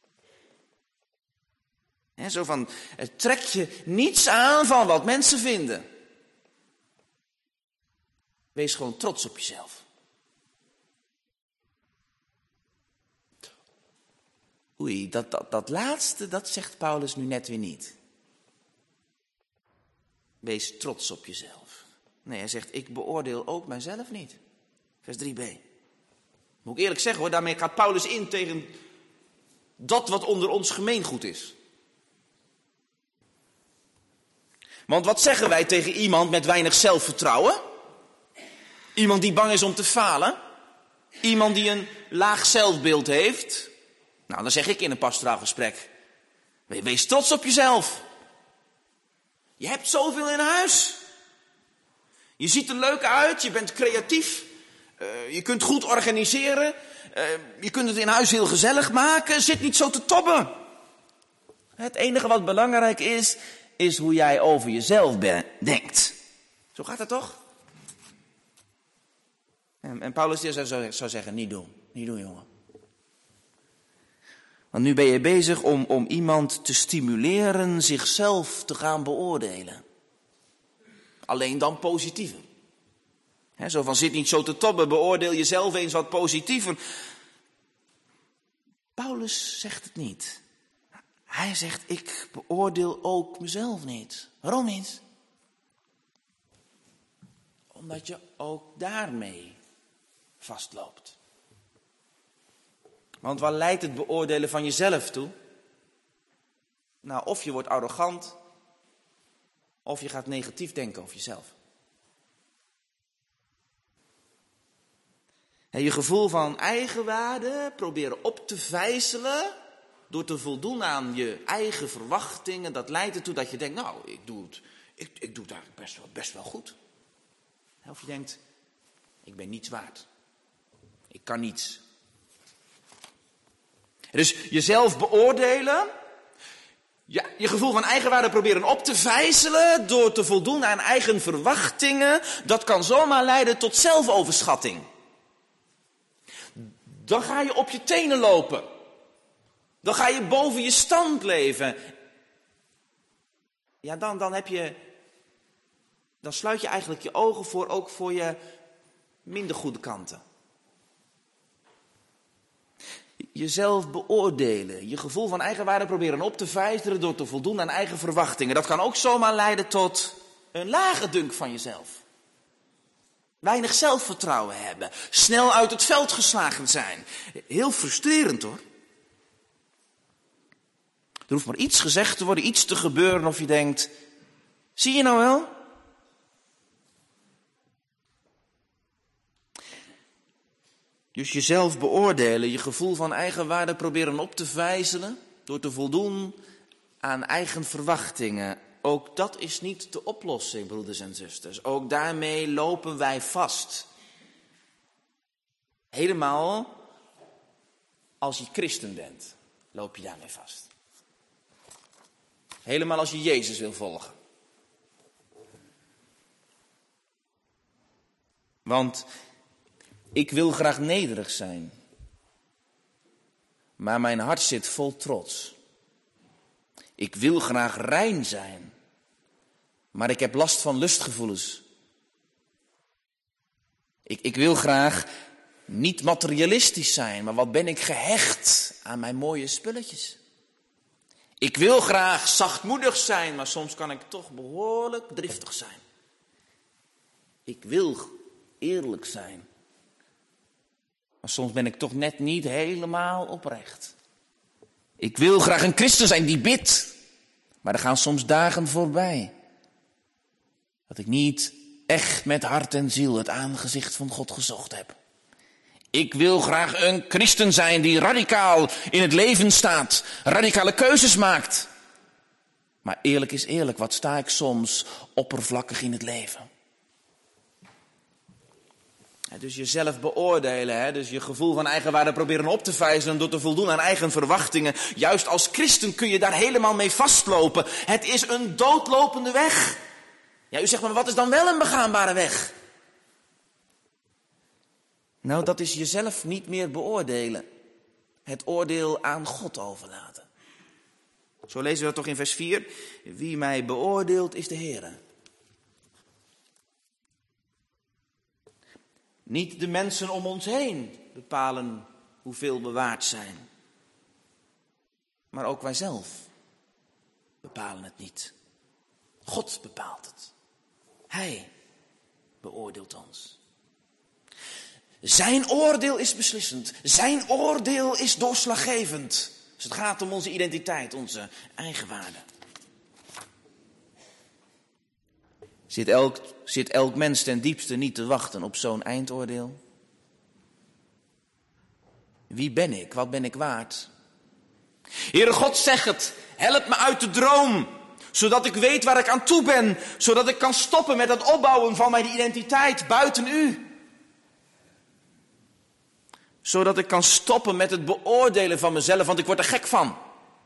Hè, zo van, trek je niets aan van wat mensen vinden. Wees gewoon trots op jezelf. Oei, dat, dat, dat laatste, dat zegt Paulus nu net weer niet. Wees trots op jezelf. Nee, hij zegt, ik beoordeel ook mijzelf niet. Vers drie b. Moet ik eerlijk zeggen hoor, daarmee gaat Paulus in tegen dat wat onder ons gemeengoed is. Want wat zeggen wij tegen iemand met weinig zelfvertrouwen? Iemand die bang is om te falen? Iemand die een laag zelfbeeld heeft? Nou, dan zeg ik in een pastoraal gesprek, wees trots op jezelf. Je hebt zoveel in huis. Je ziet er leuk uit, je bent creatief. Uh, je kunt goed organiseren. Uh, je kunt het in huis heel gezellig maken. Zit niet zo te tobben. Het enige wat belangrijk is, is hoe jij over jezelf ben, denkt. Zo gaat het toch? En, en Paulus zou, zou zeggen, niet doen. Niet doen, jongen. Want nu ben je bezig om, om iemand te stimuleren zichzelf te gaan beoordelen. Alleen dan positiever. He, zo van, zit niet zo te tobben, beoordeel jezelf eens wat positiever. Paulus zegt het niet. Hij zegt, ik beoordeel ook mezelf niet. Waarom niet? Omdat je ook daarmee vastloopt. Want waar leidt het beoordelen van jezelf toe? Nou, of je wordt arrogant, of je gaat negatief denken over jezelf. En je gevoel van eigenwaarde proberen op te vijzelen door te voldoen aan je eigen verwachtingen. Dat leidt ertoe dat je denkt, nou, ik doe het, ik, ik doe het eigenlijk best wel, best wel goed. Of je denkt, ik ben niets waard. Ik kan niets. Dus jezelf beoordelen, ja, je gevoel van eigenwaarde proberen op te vijzelen door te voldoen aan eigen verwachtingen, dat kan zomaar leiden tot zelfoverschatting. Dan ga je op je tenen lopen. Dan ga je boven je stand leven. Ja, dan, dan heb je, dan sluit je eigenlijk je ogen voor, ook voor je minder goede kanten. Jezelf beoordelen, je gevoel van eigenwaarde proberen op te vijzelen door te voldoen aan eigen verwachtingen. Dat kan ook zomaar leiden tot een lage dunk van jezelf. Weinig zelfvertrouwen hebben, snel uit het veld geslagen zijn. Heel frustrerend hoor. Er hoeft maar iets gezegd te worden, iets te gebeuren of je denkt, zie je nou wel? Dus jezelf beoordelen, je gevoel van eigenwaarde proberen op te vijzelen door te voldoen aan eigen verwachtingen. Ook dat is niet de oplossing, broeders en zusters. Ook daarmee lopen wij vast. Helemaal als je christen bent, loop je daarmee vast. Helemaal als je Jezus wil volgen. Want ik wil graag nederig zijn. Maar mijn hart zit vol trots. Ik wil graag rein zijn. Maar ik heb last van lustgevoelens. Ik, ik wil graag niet materialistisch zijn, maar wat ben ik gehecht aan mijn mooie spulletjes. Ik wil graag zachtmoedig zijn, maar soms kan ik toch behoorlijk driftig zijn. Ik wil eerlijk zijn, maar soms ben ik toch net niet helemaal oprecht. Ik wil graag een christen zijn die bidt, maar er gaan soms dagen voorbij dat ik niet echt met hart en ziel het aangezicht van God gezocht heb. Ik wil graag een christen zijn die radicaal in het leven staat, radicale keuzes maakt. Maar eerlijk is eerlijk, wat sta ik soms oppervlakkig in het leven. Dus jezelf beoordelen, hè? Dus je gevoel van eigenwaarde proberen op te vijzelen door te voldoen aan eigen verwachtingen. Juist als christen kun je daar helemaal mee vastlopen. Het is een doodlopende weg. Ja, u zegt maar, wat is dan wel een begaanbare weg? Nou, dat is jezelf niet meer beoordelen. Het oordeel aan God overlaten. Zo lezen we dat toch in vers vier. Wie mij beoordeelt is de Heere. Niet de mensen om ons heen bepalen hoeveel we waard zijn. Maar ook wij zelf bepalen het niet. God bepaalt het. Hij beoordeelt ons. Zijn oordeel is beslissend. Zijn oordeel is doorslaggevend. Dus het gaat om onze identiteit, onze eigenwaarde. Zit elk, zit elk mens ten diepste niet te wachten op zo'n eindoordeel? Wie ben ik? Wat ben ik waard? Heere God, zeg het. Help me uit de droom. Zodat ik weet waar ik aan toe ben. Zodat ik kan stoppen met het opbouwen van mijn identiteit buiten u. Zodat ik kan stoppen met het beoordelen van mezelf, want ik word er gek van.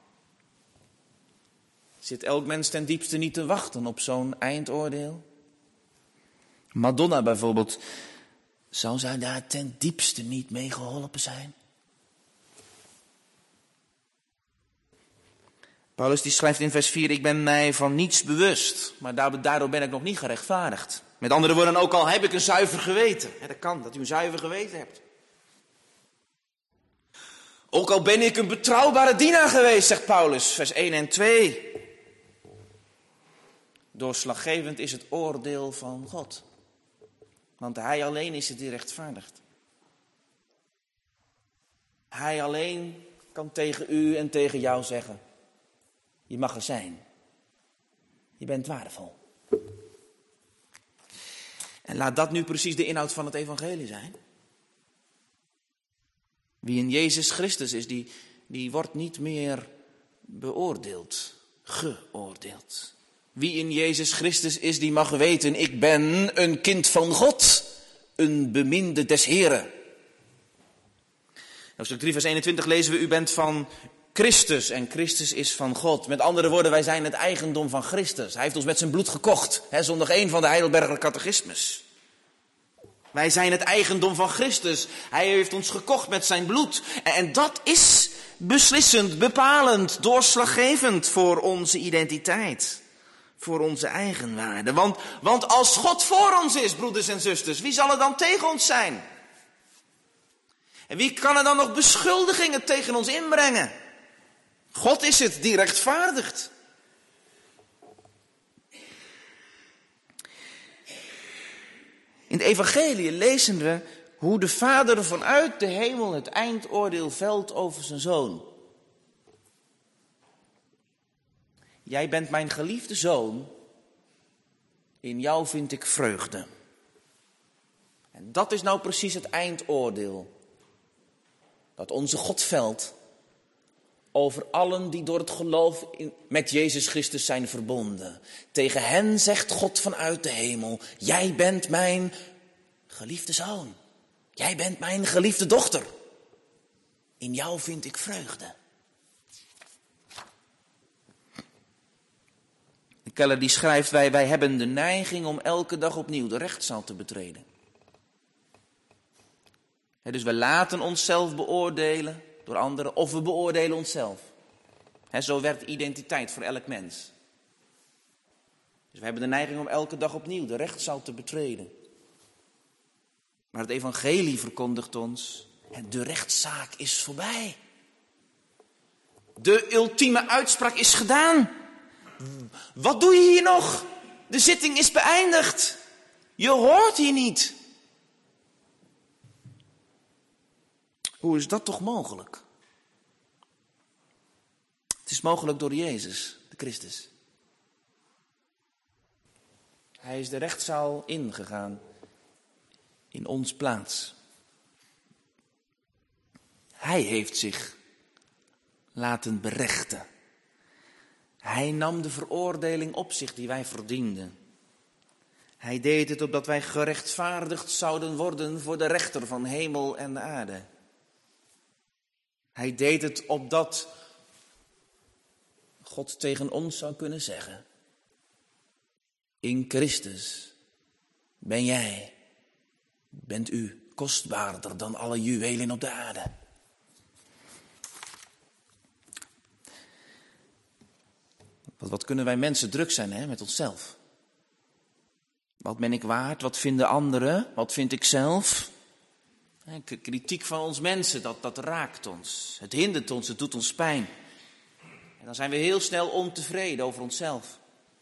Zit elk mens ten diepste niet te wachten op zo'n eindoordeel? Madonna bijvoorbeeld, zou zij daar ten diepste niet mee geholpen zijn? Paulus die schrijft in vers vier, ik ben mij van niets bewust, maar daardoor ben ik nog niet gerechtvaardigd. Met andere woorden, ook al heb ik een zuiver geweten. Ja, dat kan, dat u een zuiver geweten hebt. Ook al ben ik een betrouwbare dienaar geweest, zegt Paulus, vers één en twee. Doorslaggevend is het oordeel van God. Want hij alleen is het die rechtvaardigt. Hij alleen kan tegen u en tegen jou zeggen, je mag er zijn. Je bent waardevol. En laat dat nu precies de inhoud van het evangelie zijn. Wie in Jezus Christus is, die, die wordt niet meer beoordeeld, geoordeeld. Wie in Jezus Christus is, die mag weten, ik ben een kind van God, een beminde des Heren. Hoofdstuk drie vers eenentwintig lezen we, u bent van Christus en Christus is van God. Met andere woorden, wij zijn het eigendom van Christus. Hij heeft ons met zijn bloed gekocht, hè, zondag één van de Heidelberger Catechismus. Wij zijn het eigendom van Christus. Hij heeft ons gekocht met zijn bloed. En dat is beslissend, bepalend, doorslaggevend voor onze identiteit. Voor onze eigenwaarde. Want, want als God voor ons is, broeders en zusters, wie zal er dan tegen ons zijn? En wie kan er dan nog beschuldigingen tegen ons inbrengen? God is het die rechtvaardigt. In het evangelie lezen we hoe de Vader vanuit de hemel het eindoordeel velt over zijn zoon. Jij bent mijn geliefde zoon, in jou vind ik vreugde. En dat is nou precies het eindoordeel dat onze God velt over allen die door het geloof in, met Jezus Christus zijn verbonden. Tegen hen zegt God vanuit de hemel, jij bent mijn geliefde zoon. Jij bent mijn geliefde dochter. In jou vind ik vreugde. De Keller die schrijft, wij, wij hebben de neiging om elke dag opnieuw de rechtszaal te betreden. He, dus we laten onszelf beoordelen door anderen of we beoordelen onszelf. He, zo werkt identiteit voor elk mens. Dus we hebben de neiging om elke dag opnieuw de rechtszaal te betreden. Maar het evangelie verkondigt ons, de rechtszaak is voorbij. De ultieme uitspraak is gedaan. Wat doe je hier nog? De zitting is beëindigd. Je hoort hier niet. Hoe is dat toch mogelijk? Het is mogelijk door Jezus, de Christus. Hij is de rechtszaal ingegaan in ons plaats. Hij heeft zich laten berechten. Hij nam de veroordeling op zich die wij verdienden. Hij deed het opdat wij gerechtvaardigd zouden worden voor de rechter van hemel en de aarde. Hij deed het opdat God tegen ons zou kunnen zeggen: in Christus ben jij, bent u kostbaarder dan alle juwelen op de aarde. Wat, wat kunnen wij mensen druk zijn, hè, met onszelf? Wat ben ik waard? Wat vinden anderen? Wat vind ik zelf? Kritiek van ons mensen, dat, dat raakt ons. Het hindert ons, het doet ons pijn. En dan zijn we heel snel ontevreden over onszelf.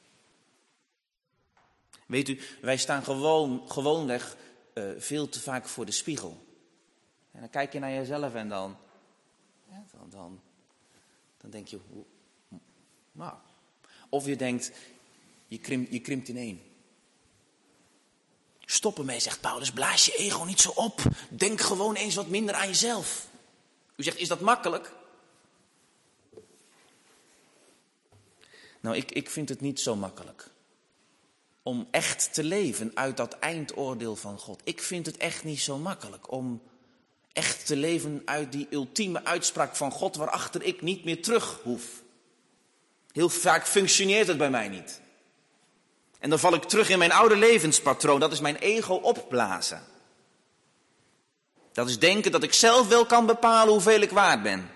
Weet u, wij staan gewoon, gewoonweg uh, veel te vaak voor de spiegel. En dan kijk je naar jezelf en dan, ja, dan, dan, dan denk je, nou. Of je denkt, je krimpt, je krimpt ineen. Stop ermee, zegt Paulus, blaas je ego niet zo op. Denk gewoon eens wat minder aan jezelf. U zegt, is dat makkelijk? Nou, ik, ik vind het niet zo makkelijk. Om echt te leven uit dat eindoordeel van God. Ik vind het echt niet zo makkelijk om echt te leven uit die ultieme uitspraak van God, waarachter ik niet meer terug hoef. Heel vaak functioneert het bij mij niet. En dan val ik terug in mijn oude levenspatroon. Dat is mijn ego opblazen. Dat is denken dat ik zelf wel kan bepalen hoeveel ik waard ben.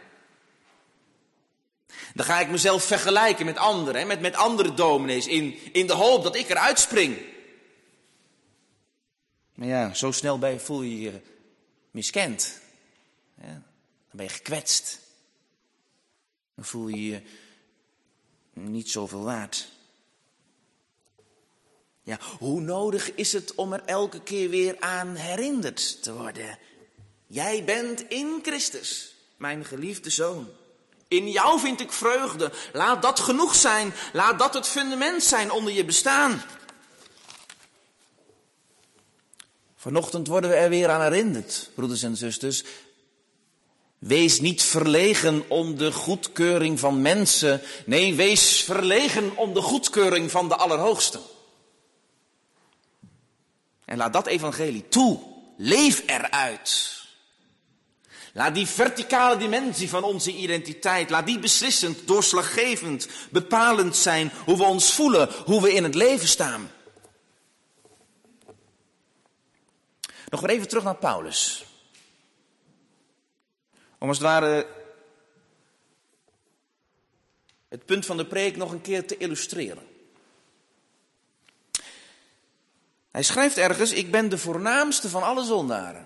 Dan ga ik mezelf vergelijken met anderen, met, met andere dominees, in, in de hoop dat ik eruit spring. Maar ja, zo snel bij voel je je miskend. Ja, dan ben je gekwetst. Dan voel je je niet zoveel waard. Ja, hoe nodig is het om er elke keer weer aan herinnerd te worden? Jij bent in Christus, mijn geliefde zoon. In jou vind ik vreugde. Laat dat genoeg zijn. Laat dat het fundament zijn onder je bestaan. Vanochtend worden we er weer aan herinnerd, broeders en zusters. Wees niet verlegen om de goedkeuring van mensen. Nee, wees verlegen om de goedkeuring van de Allerhoogste. En laat dat evangelie toe. Leef eruit. Laat die verticale dimensie van onze identiteit, laat die beslissend, doorslaggevend, bepalend zijn hoe we ons voelen, hoe we in het leven staan. Nog weer even terug naar Paulus. Om als het ware het punt van de preek nog een keer te illustreren. Hij schrijft ergens, ik ben de voornaamste van alle zondaren.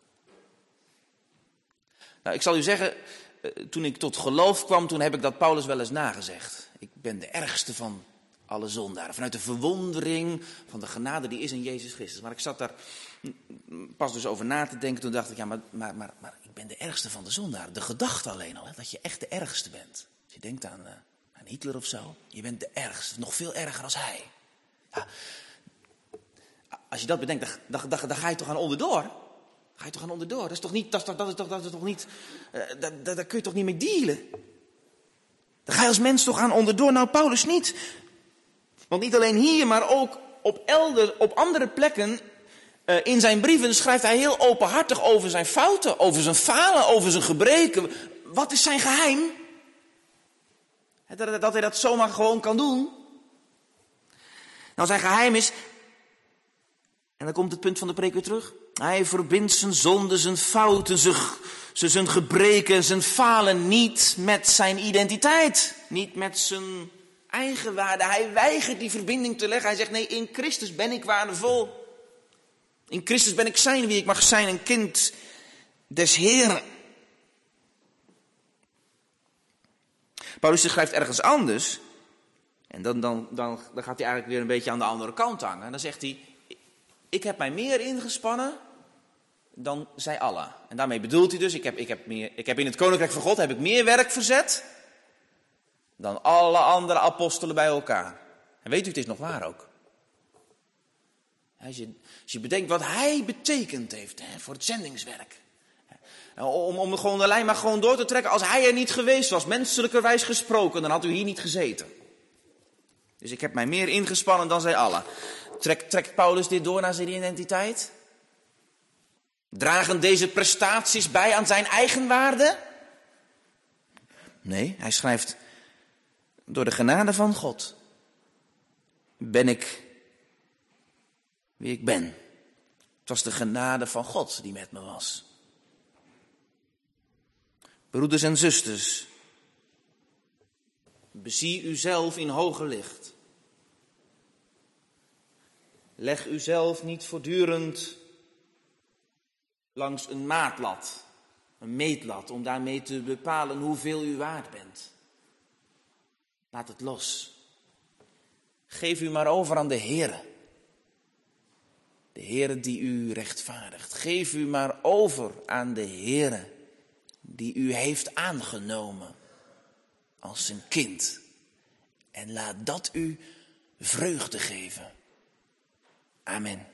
Nou, ik zal u zeggen, toen ik tot geloof kwam, toen heb ik dat Paulus wel eens nagezegd. Ik ben de ergste van alle zondaren. Vanuit de verwondering van de genade die is in Jezus Christus. Maar ik zat daar pas dus over na te denken. Toen dacht ik, ja, maar, maar, maar, maar ik ben de ergste van de zondaren. De gedachte alleen al, hè, dat je echt de ergste bent. Als je denkt aan, uh, aan Hitler of zo. Je bent de ergste, nog veel erger als hij. Ja, als je dat bedenkt, dan, dan, dan, dan ga je toch aan onderdoor. Ga je toch aan onderdoor? Dat is toch niet, dat is toch, dat is toch, dat is toch niet, uh, daar, daar kun je toch niet mee dealen? Daar ga je als mens toch aan onderdoor? Nou, Paulus niet. Want niet alleen hier, maar ook op, elder, op andere plekken uh, in zijn brieven schrijft hij heel openhartig over zijn fouten, over zijn falen, over zijn gebreken. Wat is zijn geheim? Dat, dat hij dat zomaar gewoon kan doen. Nou, zijn geheim is, en dan komt het punt van de preek weer terug. Hij verbindt zijn zonden, zijn fouten, zijn, zijn gebreken, zijn falen niet met zijn identiteit. Niet met zijn eigen waarde. Hij weigert die verbinding te leggen. Hij zegt, nee, in Christus ben ik waardevol. In Christus ben ik zijn wie ik mag zijn, een kind des Heeren. Paulus schrijft ergens anders. En dan, dan, dan, dan gaat hij eigenlijk weer een beetje aan de andere kant hangen. En dan zegt hij, ik heb mij meer ingespannen dan zij allen. En daarmee bedoelt hij dus, ik heb, ik heb, meer, ik heb in het koninkrijk van God heb ik meer werk verzet dan alle andere apostelen bij elkaar. En weet u, het is nog waar ook. Als je, als je bedenkt wat hij betekend heeft hè, voor het zendingswerk. Om, om gewoon de lijn maar gewoon door te trekken. Als hij er niet geweest was, menselijkerwijs gesproken, dan had u hier niet gezeten. Dus ik heb mij meer ingespannen dan zij allen. Trekt, trekt Paulus dit door naar zijn identiteit? Dragen deze prestaties bij aan zijn eigen waarde? Nee, hij schrijft, door de genade van God ben ik wie ik ben. Het was de genade van God die met me was. Broeders en zusters, bezie uzelf in hoger licht. Leg uzelf niet voortdurend langs een maatlat, een meetlat, om daarmee te bepalen hoeveel u waard bent. Laat het los. Geef u maar over aan de Heere. De Heere die u rechtvaardigt. Geef u maar over aan de Heere die u heeft aangenomen als zijn kind. En laat dat u vreugde geven. Amen.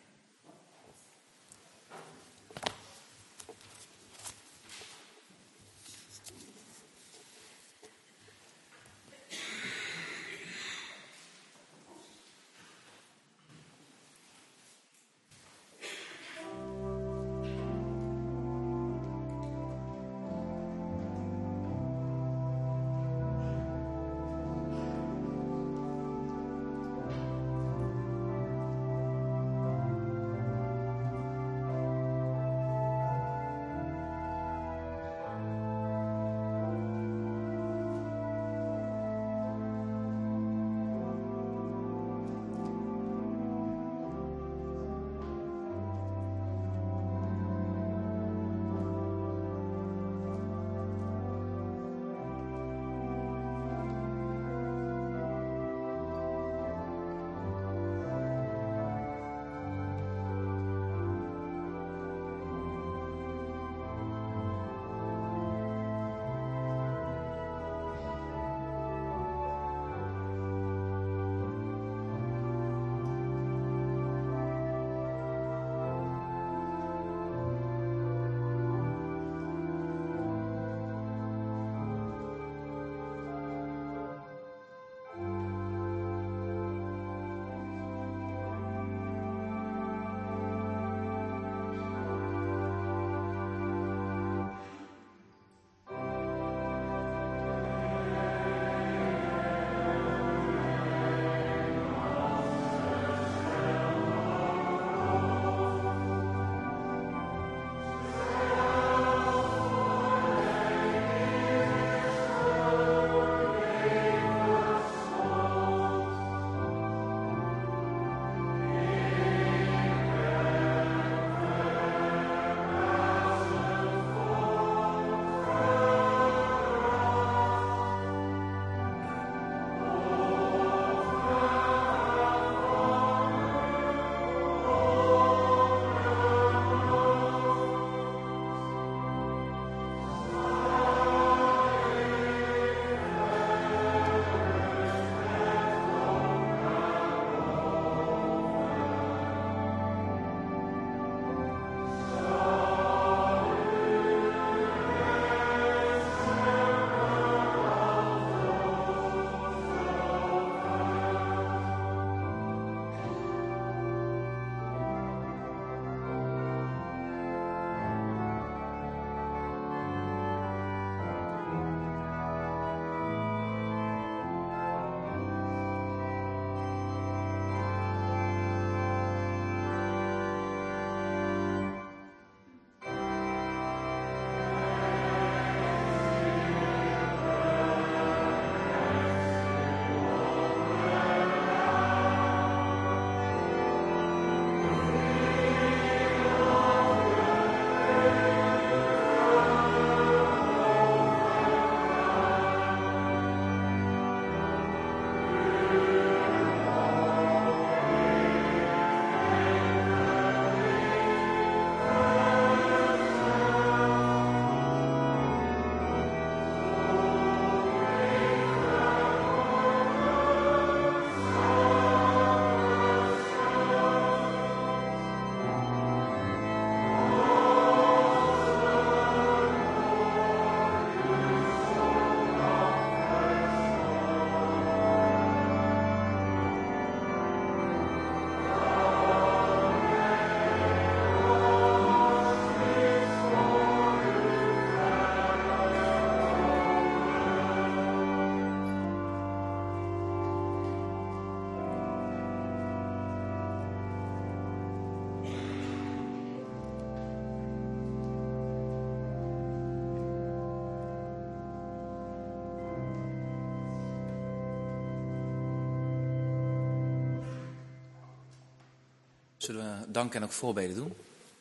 Zullen we dank en ook voorbeden doen?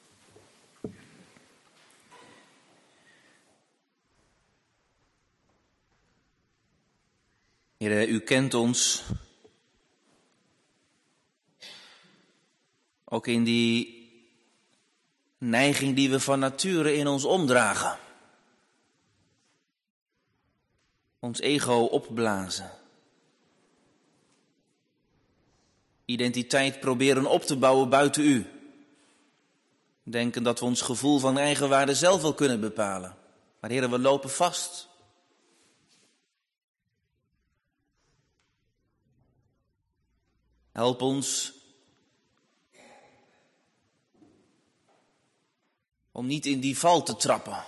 Heer, u kent ons ook in die neiging die we van nature in ons omdragen. Ons ego opblazen. Identiteit proberen op te bouwen buiten u. Denken dat we ons gevoel van eigenwaarde zelf wel kunnen bepalen. Maar Heer, we lopen vast. Help ons om niet in die val te trappen.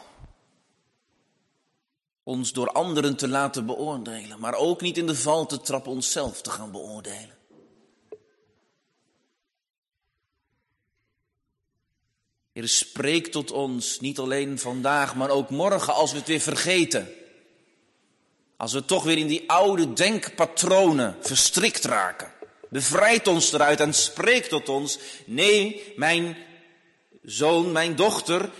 Ons door anderen te laten beoordelen, maar ook niet in de val te trappen onszelf te gaan beoordelen. Heer, spreek tot ons, niet alleen vandaag, maar ook morgen als we het weer vergeten. Als we toch weer in die oude denkpatronen verstrikt raken. Bevrijd ons eruit en spreek tot ons. Nee, mijn zoon, mijn dochter,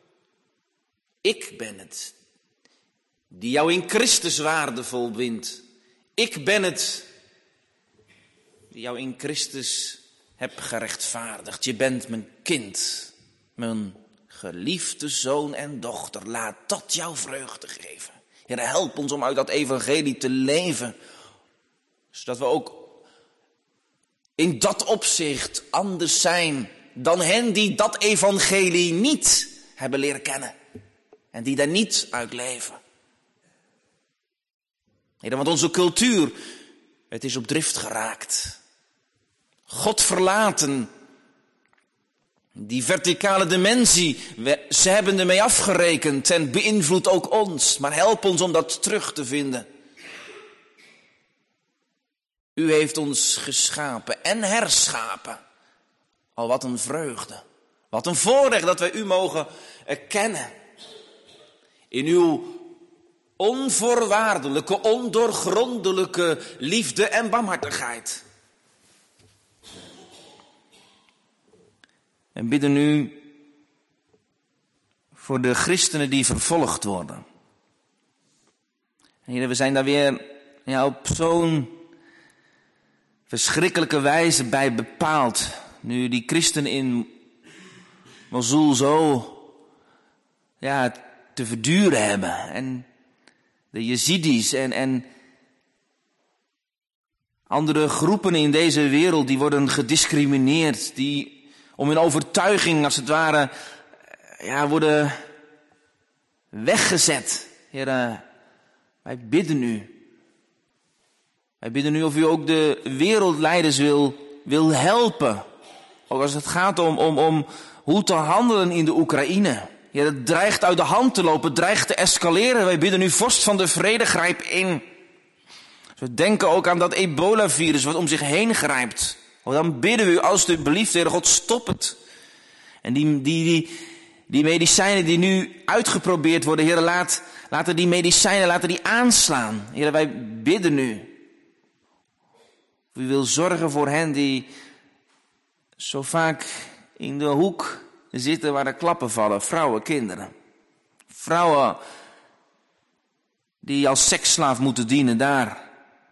ik ben het die jou in Christus waardevol vindt. Ik ben het die jou in Christus heb gerechtvaardigd. Je bent mijn kind, mijn geliefde zoon en dochter. Laat dat jouw vreugde geven. Heer, help ons om uit dat evangelie te leven, zodat we ook in dat opzicht anders zijn dan hen die dat evangelie niet hebben leren kennen. En die daar niet uit leven. Heer, want onze cultuur, het is op drift geraakt. God verlaten. Die verticale dimensie, we, ze hebben ermee afgerekend en beïnvloedt ook ons. Maar help ons om dat terug te vinden. U heeft ons geschapen en herschapen. Al wat een vreugde. Wat een voorrecht dat wij u mogen erkennen. In uw onvoorwaardelijke, ondoorgrondelijke liefde en barmhartigheid. En bidden u voor de christenen die vervolgd worden. Heer, we zijn daar weer ja, op zo'n verschrikkelijke wijze bij bepaald. Nu die christenen in Mosul zo ja, te verduren hebben. En de Jezidis en, en andere groepen in deze wereld die worden gediscrimineerd. Die om hun overtuiging als het ware ja, worden weggezet. Heer, wij bidden u. Wij bidden u of u ook de wereldleiders wil, wil helpen. Ook als het gaat om, om, om hoe te handelen in de Oekraïne. Ja, het dreigt uit de hand te lopen, het dreigt te escaleren. Wij bidden u, vorst van de vrede, grijp in. We denken ook aan dat ebola-virus wat om zich heen grijpt. Oh, dan bidden we u, alstublieft, Heer God, stop het. En die, die, die, die medicijnen die nu uitgeprobeerd worden, Heer, laat, laten die medicijnen laten die aanslaan. Heer, wij bidden u. U wil zorgen voor hen die zo vaak in de hoek zitten waar de klappen vallen. Vrouwen, kinderen. Vrouwen die als seksslaaf moeten dienen daar.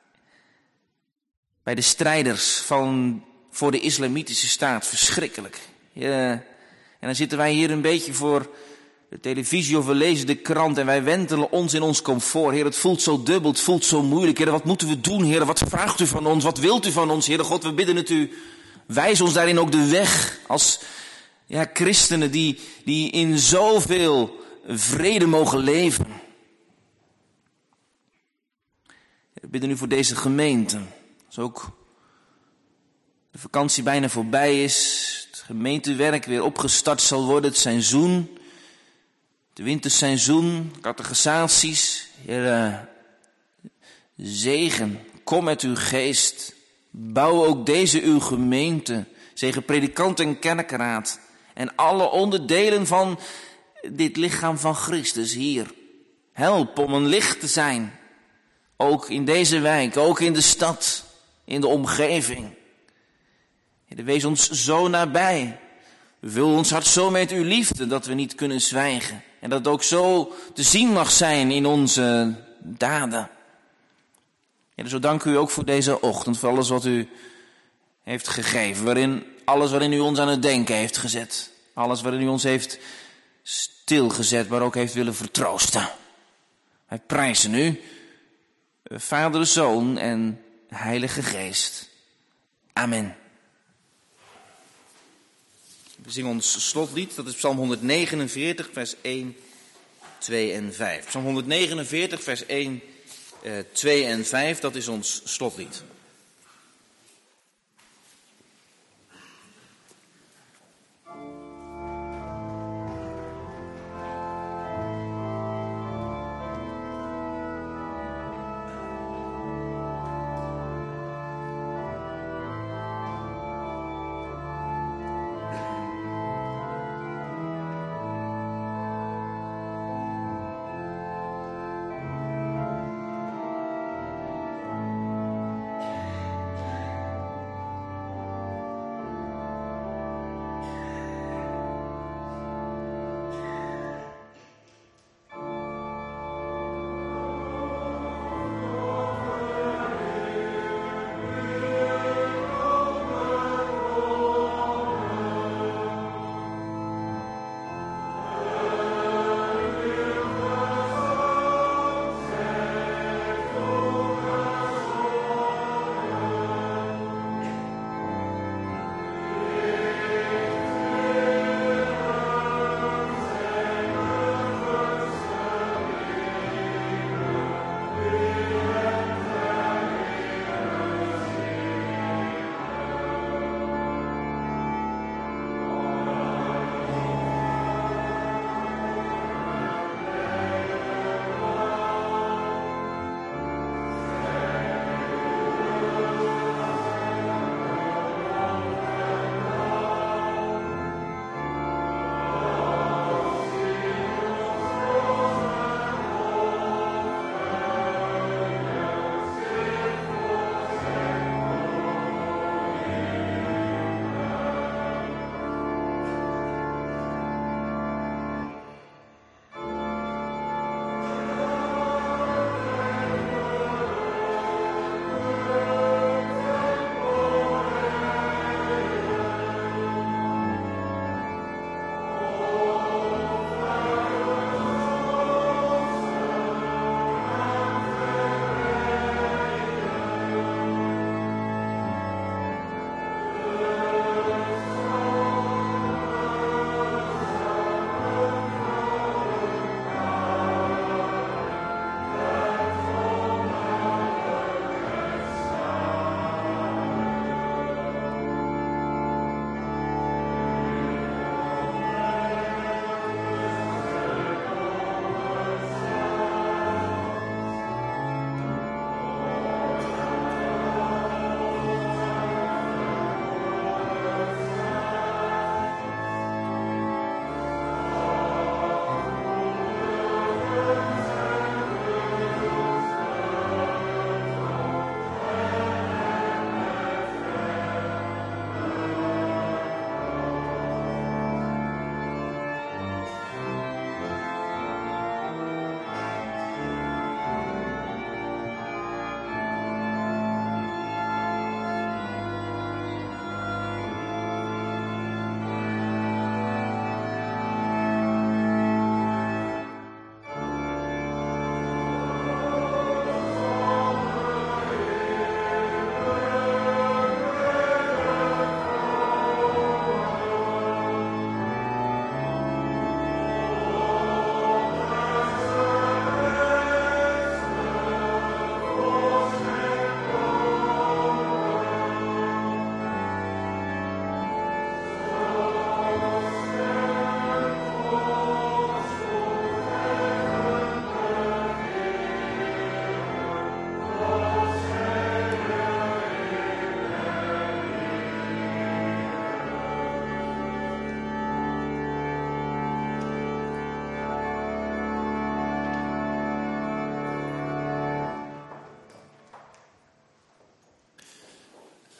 Bij de strijders van, voor de islamitische staat. Verschrikkelijk. Ja, en dan zitten wij hier een beetje voor de televisie of we lezen de krant en wij wentelen ons in ons comfort. Heer, het voelt zo dubbel, het voelt zo moeilijk. Heer, wat moeten we doen? Heer, wat vraagt u van ons? Wat wilt u van ons? Heer God, we bidden het u. Wijs ons daarin ook de weg als ja, christenen die, die in zoveel vrede mogen leven. We bidden u voor deze gemeente. Als ook de vakantie bijna voorbij is, het gemeentewerk weer opgestart zal worden, het seizoen, het winterseizoen, catechisaties. Heer, uh, zegen, kom met uw geest. Bouw ook deze uw gemeente, zegen predikant en kerkraad en alle onderdelen van dit lichaam van Christus hier. Help om een licht te zijn, ook in deze wijk, ook in de stad, in de omgeving. Heer, wees ons zo nabij. Vul ons hart zo met uw liefde dat we niet kunnen zwijgen. En dat het ook zo te zien mag zijn in onze daden. Heer, zo dank u ook voor deze ochtend, voor alles wat u heeft gegeven. Waarin, alles waarin u ons aan het denken heeft gezet. Alles waarin u ons heeft stilgezet, maar ook heeft willen vertroosten. Wij prijzen u, Vader, Zoon en Heilige Geest. Amen. We zingen ons slotlied, dat is Psalm honderdnegenenveertig, vers één, twee en vijf. Psalm honderdnegenenveertig, vers één, twee en vijf, dat is ons slotlied.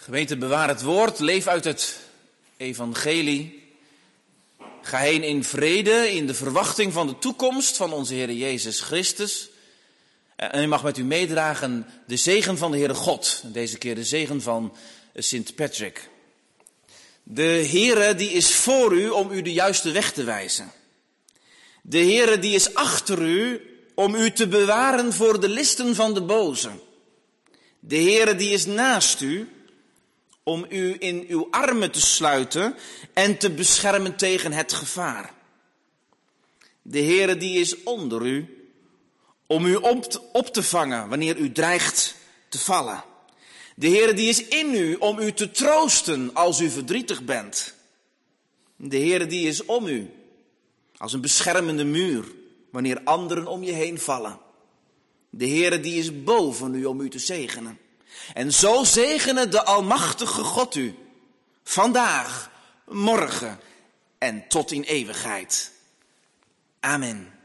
Gemeente, bewaar het woord, leef uit het evangelie. Ga heen in vrede, in de verwachting van de toekomst van onze Heer Jezus Christus. En u mag met u meedragen de zegen van de Heere God. Deze keer de zegen van Sint Patrick. De Heere die is voor u om u de juiste weg te wijzen. De Heere die is achter u om u te bewaren voor de listen van de boze. De Heere die is naast u om u in uw armen te sluiten en te beschermen tegen het gevaar. De Heere die is onder u om u op te, op te vangen wanneer u dreigt te vallen. De Heere die is in u om u te troosten als u verdrietig bent. De Heere die is om u als een beschermende muur wanneer anderen om je heen vallen. De Heere die is boven u om u te zegenen. En zo zegene de almachtige God u, vandaag, morgen en tot in eeuwigheid. Amen.